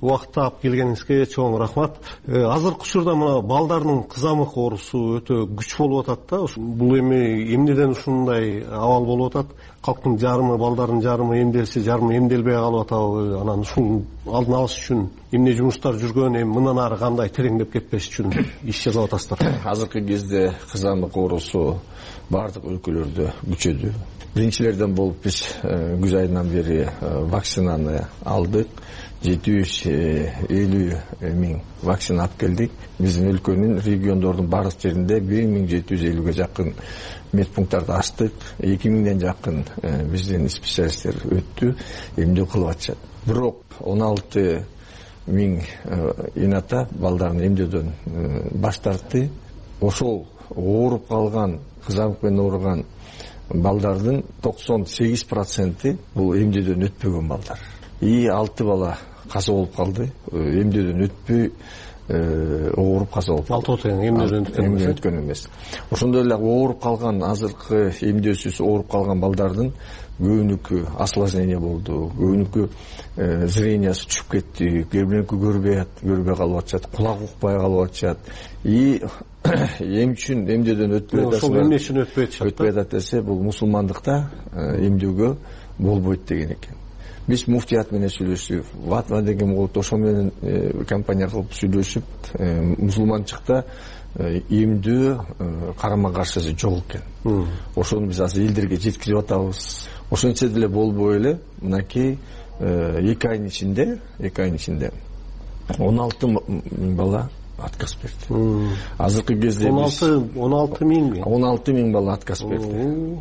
убакыт таап келгениңизге чоң рахмат. Азыркы учурда мына балдардын кызамык оорусу өтө күч болуп атат да. Бул эми эмнеден ушундай абал болуп атат? Калктын жарымы, балдардын жарымы эмделсе, жарымы эмделбей калып атабы? Анан ушунун алдын алыш үчүн эмне жумуштар жүргөн, эми мындан ары кандай тереңдеп кетпеш үчүн иш жасап атасыздар? Азыркы кезде кызамык оорусу бардык өлкөлөрдө күчөдү. Биринчилерден болуп биз күз айынан бери вакцинаны алдык. жети жүз элүү миң вакцина алып келдик. Биздин өлкөнүн региондордун бардык жеринде бир миң жети жүз элүүгө жакын медпункттарды ачтык. эки миңден жакын биздин специалисттер өттү, эмдөө кылып атышат. Бирок он алты миң эната балдарын эмдөөдөн баш тартты. Ошол ооруп калган, кызамык менен ооруган балдардын токсон сегиз проценти бул эмдөөдөн өтпөгөн балдар. И алты бала каза болуп калды. Эмдөөдөн өтпөй ооруп каза болуп калды. Алтоо тең эмдөөдөн өткөн эмес. Ошондой эле ооруп калган, азыркы эмдөөсүз ооруп калган балдардын көбүнүкү осложнение болду. Көбүнүкү зрениясы түшүп кетти. Көбүнүкү көрбөй көрбөй калып атышат, кулак укпай калып атышат. И эм үчүн эмдөөдөн өтпөй атат. Ошол эмне үчүн өтпөй атышат? Өтпөй атат десе, бул мусулмандыкта эмдөөгө болбойт деген экен. Биз муфтият менен сүйлөшүп, ватва деген болот, ошол менен компания кылып сүйлөшүп, мусулманчыкта эмдөө карама каршысы жок экен. Ошону биз азыр элдерге жеткирип атабыз. Ошончо деле болбой эле, мынакей эки айдын ичинде, эки айдын ичинде он алты миң бала отказ берди. Азыркы кезде он алты миң он алты миң бала отказ берди.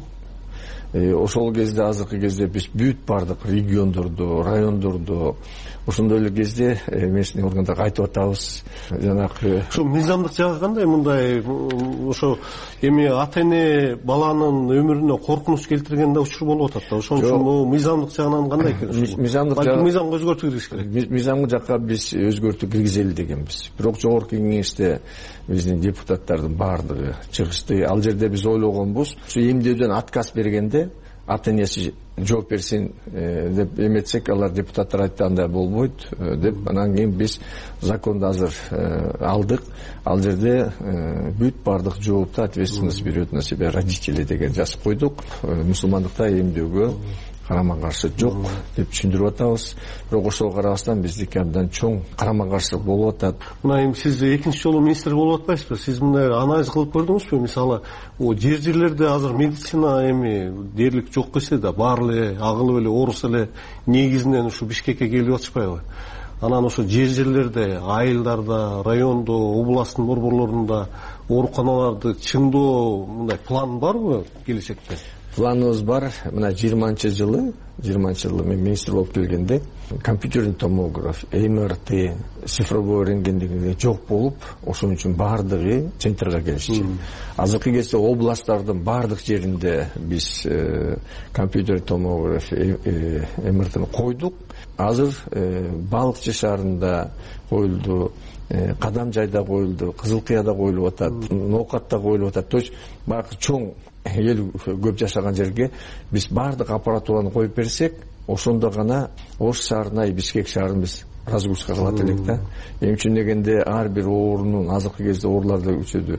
Ошол кезде, азыркы кезде биз бүт бардык региондордо, райондордо, ошондой эле кезде местный органдарга айтып атабыз. Жанагы ошо мыйзамдык жагы кандай? Мындай ошо эми ата эне баланын өмүрүнө коркунуч келтиргенде учур болуп атат да. Ошон үчүн бул мыйзамдык жагынан кандай экен? Мыйзамдык жагы мыйзамга өзгөртүү киргизиш керек. Мыйзамдык жакка биз өзгөртүү киргизели дегенбиз. Бирок жогорку кеңеште биздин депутаттардын баардыгы чыгышты. Ал жерде биз ойлогонбуз, ушу эмдөөдөн отказ бергенде ата энеси жооп берсин деп эметсек, алар депутаттар айтты андай болбойт деп, анан кийин биз законду азыр алдык. Ал жерде бүт бардык жоопту ответственность берет на себя родители деген жазып койдук. Мусулмандыкта эмдөөгө карама каршы жок деп түшүндүрүп атабыз. Бирок ошого карабастан биздики абдан чоң карама каршылык болуп атат. Мына эми сиз экинчи жолу министр болуп атпайсызбы? Сиз мындай анализ кылып көрдүңүзбү? Мисалы, жер жерлерде азыр медицина эми дээрлик жок келсе да, баары эле агылып эле ооруса эле негизинен ушу Бишкекке келип атышпайбы? Анан ошо жер жерлерде, айылдарда, райондо, областтын борборлорунда ооруканаларды чыңдоо мындай план барбы келечекте? Планыбыз бар. Мына жыйырманчы жылы, жыйырманчы жылы мен министр болуп келгенде компьютерный томограф, эм эр тэ, цифровой рентген дегенде жок болуп, ошон үчүн баардыгы центрге келишти. Азыркы кезде областтардын баардык жеринде биз компьютерный томограф, эм эр тэни койдук. Азыр Балыкчы шаарында коюлду, Кадам жайда коюлду, Кызыл Кыяда коюлуп атат, Ноокатта коюлуп атат. То есть баардык чоң эл көп жашаган жерге биз баардык аппаратураны коюп берсек, ошондо гана Ош шаарына, Бишкек шаарын биз разгрузка кылат элек да. Эми үчүн дегенде ар бир оорунун, азыркы кезде оорулар да күчөдү,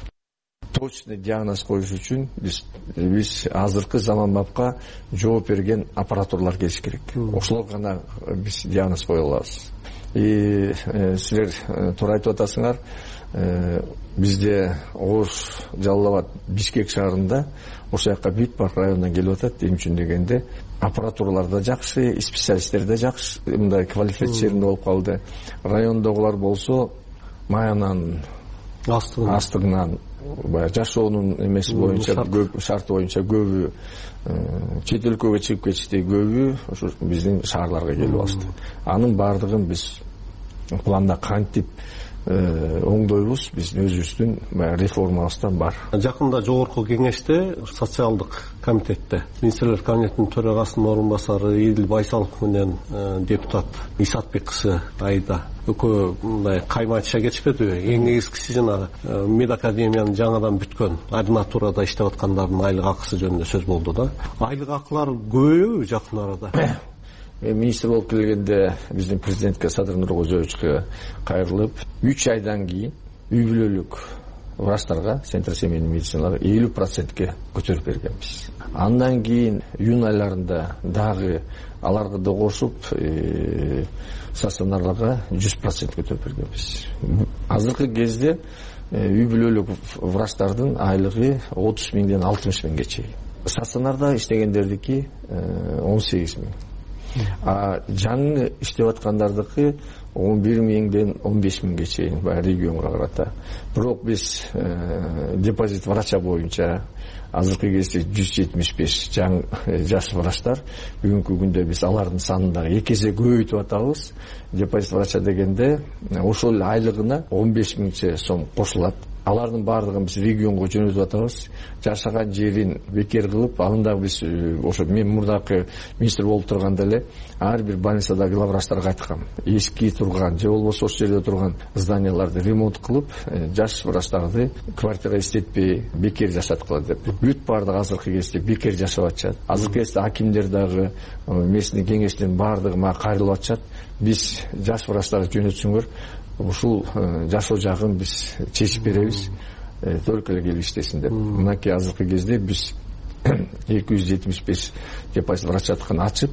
точный диагноз коюш үчүн биз биз азыркы заманбапка жооп берген аппаратуралар келиш керек. Ошолор гана биз диагноз кое алабыз. И силер туура айтып атасыңар, бизде Ош, Жалал Абад, Бишкек шаарында ошол жака бүт бар райондон келип атат. Эми үчүн дегенде аппаратуралар да жакшы, специалисттер да жакшы, мындай квалифицированный болуп калды. Райондогулар болсо маянан, астыгынан, баягы жашоонун эмеси боюнча, көп шарты боюнча көбү чет өлкөгө чыгып кетишти, көбү ошо биздин шаарларга келип алышты. Анын баардыгын биз планда кантип оңдойбуз, биздин өзүбүздүн реформабыздан бар. Жакында жогорку кеңеште, социалдык комитетте министрлер кабинетинин төрагасынын орун басары Эдил Байсалов менен депутат Исатбек кызы Айда экөө мындай кайма айтыша кетишпедиби? Эң негизгиси жанагы медакадемиянын жаңадан бүткөн ординатурада иштеп аткандардын айлык акысы жөнүндө сөз болду да. Айлык акылар көбөйбү жакын арада? мен министр болуп келгенде биздин президентке Садыр Нуркожоевичке кайрылып, үч айдан кийин үй бүлөлүк врачтарга, центр семейной медициналарга элүү процентке көтөрүп бергенбиз. Андан кийин июнь айларында дагы аларга да кошуп стационарларга жүз процент көтөрүп бергенбиз. Азыркы кезде үй бүлөлүк врачтардын айлыгы отуз миңден алтымыш миңге чейин. Стационарда иштегендердики он сегиз миң. А жаңы иштеп аткандардыкы он бир миңден он беш миңге чейин баягы регионго карата. Бирок биз депозит врача боюнча азыркы кезде жүз жетимиш беш жаш врачтар, бүгүнкү күндө биз алардын санын дагы эки эсе көбөйтүп атабыз. Депозит врача дегенде ошол айлыгына он беш миңче сом кошулат. Алардын баардыгын биз регионго жөнөтүп атабыз. Жашаган жерин бекер кылып, анда биз ошо мен мурдакы министр болуп турганда эле ар бир больницада главврачтарга айткам. Эски турган же болбосо ошол жерде турган зданияларды ремонт кылып, жаш врачтарды квартира иштетпей бекер жашаткыла деп. Бүт баардыгы азыркы кезде бекер жашап атышат. Азыркы кезде акимдер дагы, местный кеңештин баардыгы мага кайрылып атышат. Биз жаш врачтарды жөнөтсүңөр, ушул жашоо жагын биз чечип беребиз, только эле келип иштесин деп. Мынакей азыркы кезде биз эки жүз жетимиш беш депозит врачатканы ачып,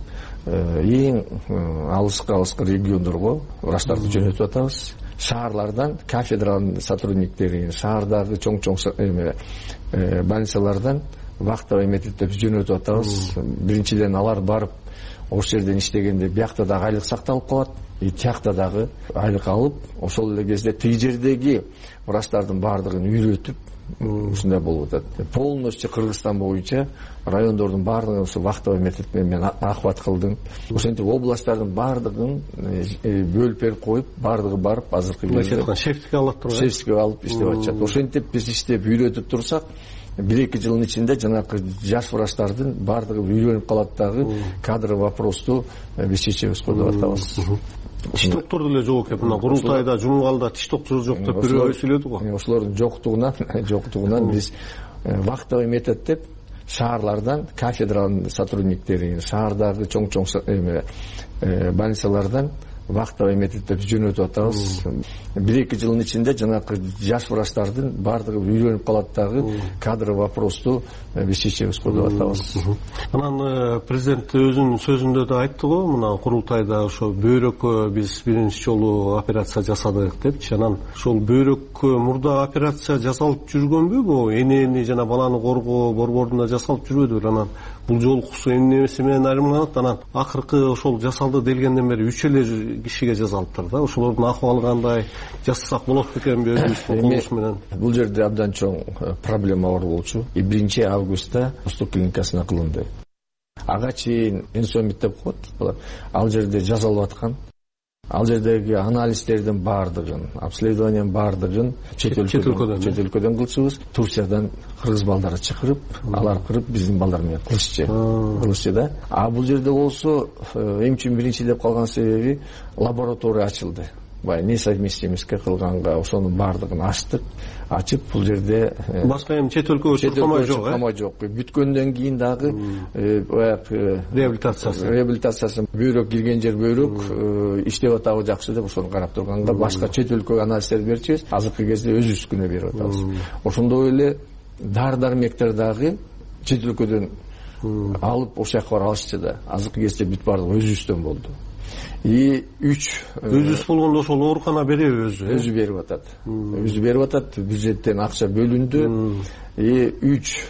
эң алыскы алыскы региондорго врачтарды жөнөтүп атабыз. Шаарлардан кафедралын сотрудниктерин, шаардагы чоң-чоң больницалардан вахтовый методдо биз жөнөтүп атабыз. Биринчиден алар барып ошол жерден иштегенде биякта дагы айлык сакталып калат, тиякта дагы айлык алып, ошол эле кезде тиги жердеги врачтардын баардыгын үйрөтүп, ушундай болуп атат. Полностью Кыргызстан боюнча райондордун баардыгын ошо вахтовый метод менен охват кылдым. Ошентип областтардын баардыгын бөлүп берип коюп, баардыгы барып азыркы кезде шефтикке алып турган. Шефтикке алып иштеп атышат. Ошентип биз иштеп үйрөтүп турсак, бир-эки жылдын ичинде жанагы жаш врачтардын баардыгы үйрөнүп калат дагы, кадр вопросту биз чечебиз го деп атабыз. Тиш докторду эле жок экен. Мына курултайда жумгалда тиш доктору жок деп бирөө сүйлөдү го. Ошолордун жоктугунан, жоктугунан биз вахтовый метод деп шаарлардан кафедралын сотрудниктерин, шаардагы чоң-чоң больницалардан вахтовый методдо биз жөнөтүп атабыз. бир-эки жылдын ичинде жанагы жаш врачтардын баардыгы үйрөнүп калат дагы, кадр вопросту биз чечебиз го деп атабыз. Анан президент өзүнүн сөзүндө да айтты го, мына курултайда ошо бөйрөккө биз биринчи жолу операция жасадык депчи. Анан ошол бөйрөккө мурда операция жасалып жүргөнбү? Бу энени жана баланы коргоо борборунда жасалып жүрбөдүбү? Анан бул жолкусу энеси менен айырмаланат. Анан акыркы ошол жасалды делгенден бери үч эле кишиге жасалыптыр да. Ошолордун акыбалы кандай? Жасасак болот бекенби өзүбүздүн колубуз менен? Бул жерде абдан чоң проблема бар болчу. биринчи августта Восток клиникасына кылынды. Ага чейин инсомит деп коет. Ал жерде жазалып аткан. Ал жердеги анализдердин баардыгын, обследованиянын баардыгын чет өлкөдөн чет өлкөдөн кылчубуз. Турциядан кыргыз балдары чакырып, алар кырып биздин балдар менен кылышчы. Кылышчы да. А бул жерде болсо эмчим биринчи деп калган себеби лаборатория ачылды. Бай несовместимостьке кылганга ошонун баардыгын ачтык. Ачып бул жерде башка эми чет өлкөгө чыкпамай жок, чыкпамай жок. Бүткөндөн кийин дагы баягы реабилитациясы реабилитациясы бөйрөк кирген жер бөйрөк иштеп атабы жакшы деп ошону карап турганга башка чет өлкөгө анализдерди берчүбүз. Азыркы кезде өзүбүздүкүнө берип атабыз. Ошондой эле дары-дармектер дагы чет өлкөдөн алып ошол жака барып алышчы да. Азыркы кезде бүт баардыгы өзүбүздөн болду. И үч өзүбүз болгондо ошол оорукана береби өзү? Өзү берип атат. Өзү берип атат. Бюджеттен акча бөлүндү. И үч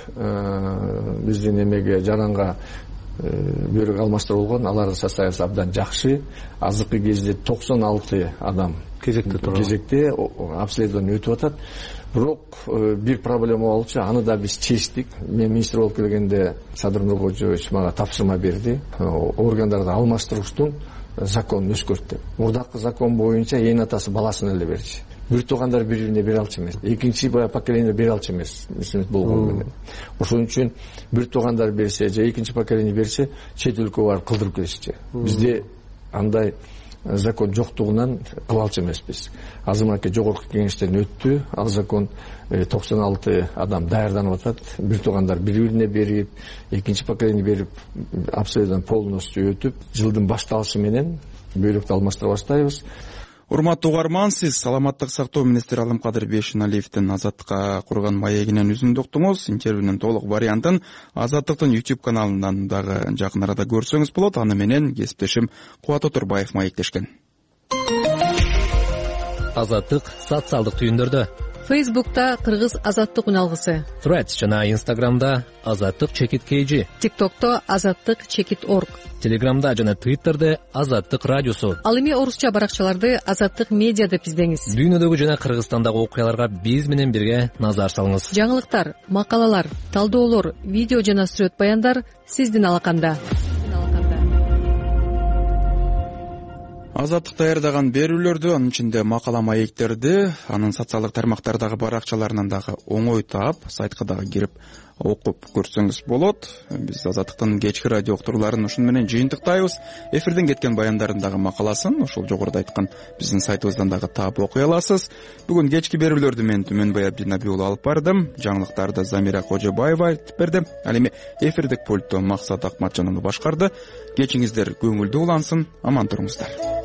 биздин эмеге жаранга бөйрөк алмаштырылган, алардын состояниясы абдан жакшы. Азыркы кезде токсон алты адам кезекте турат. Кезекте обследование өтүп атат. Бирок бир проблема болчу, аны да биз чечтик. Мен министр болуп келгенде Садыр Нуркожоевич мага тапшырма берди. Органдарды алмаштырыштын законун өзгөрттү. Мурдакы закон боюнча эң атасы баласына эле берчү. Бир туугандар бири-бирине бере алчу эмес. Экинчи поколение бере алчу эмес. Мисалы болгон менен. Ошон үчүн бир туугандар берсе же экинчи поколение берсе, чет өлкөгө барып кылдырып келишчи. Бизде андай закон жоктугунан кыла алчу эмеспиз. Азыркы жогорку кеңештен өттү. Ал закон токсон алты адам даярданып атат. Бир туугандар бири-бирине берип, экинчи поколение берип, абсолютно полностью өтүп, жылдын башталышы менен бөйрөктү алмаштыра баштайбыз. Урматтуу угарман, сиз саламаттык сактоо министри Алымкадыр Бейшеналиевдин Азаттыкка курган маегинен үзүндү уктуңуз. Интервьюнун толук вариантын Азаттыктын YouTube каналынан дагы жакын арада көрсөңүз болот. Аны менен кесиптешим Кубат Отурбаев маектешкен. Азаттык социалдык түйүндөрдө. Фейсбукта Кыргыз Азаттык үналгысы. Threads жана Инстаграмда Азаттык чекит kg. ТикТокто Азаттык чекит орг. Телеграмда жана Твиттерде Азаттык радиосу. Ал эми орусча баракчаларды Азаттык медиа деп издеңиз. Дүйнөдөгү жана Кыргызстандагы окуяларга биз менен бирге назар салыңыз. Жаңылыктар, макалалар, талдоолор, видео жана сүрөт баяндар сиздин алаканда. Азаттык даярдаган берүүлөрдү, анын ичинде макала маектерди, анын социалдык тармактардагы баракчаларынан дагы оңой таап, сайтка дагы кирип окуп көрсөңүз болот. Биз Азаттыктын кечки радио уктурууларын ушуну менен жыйынтыктайбыз. Эфирден кеткен баяндардын дагы макаласын ошол жогоруда айткан биздин сайтыбыздан дагы таап окуй аласыз. Бүгүн кечки берүүлөрдү мен Түмөнбай Абдинабий уулу алып бардым. Жаңылыктарды Замира Кожобаева айтып берди. Ал эми эфирдик пультту Максат Акматжанов башкарды. Кечиңиздер көңүлдүү улансын, аман туруңуздар.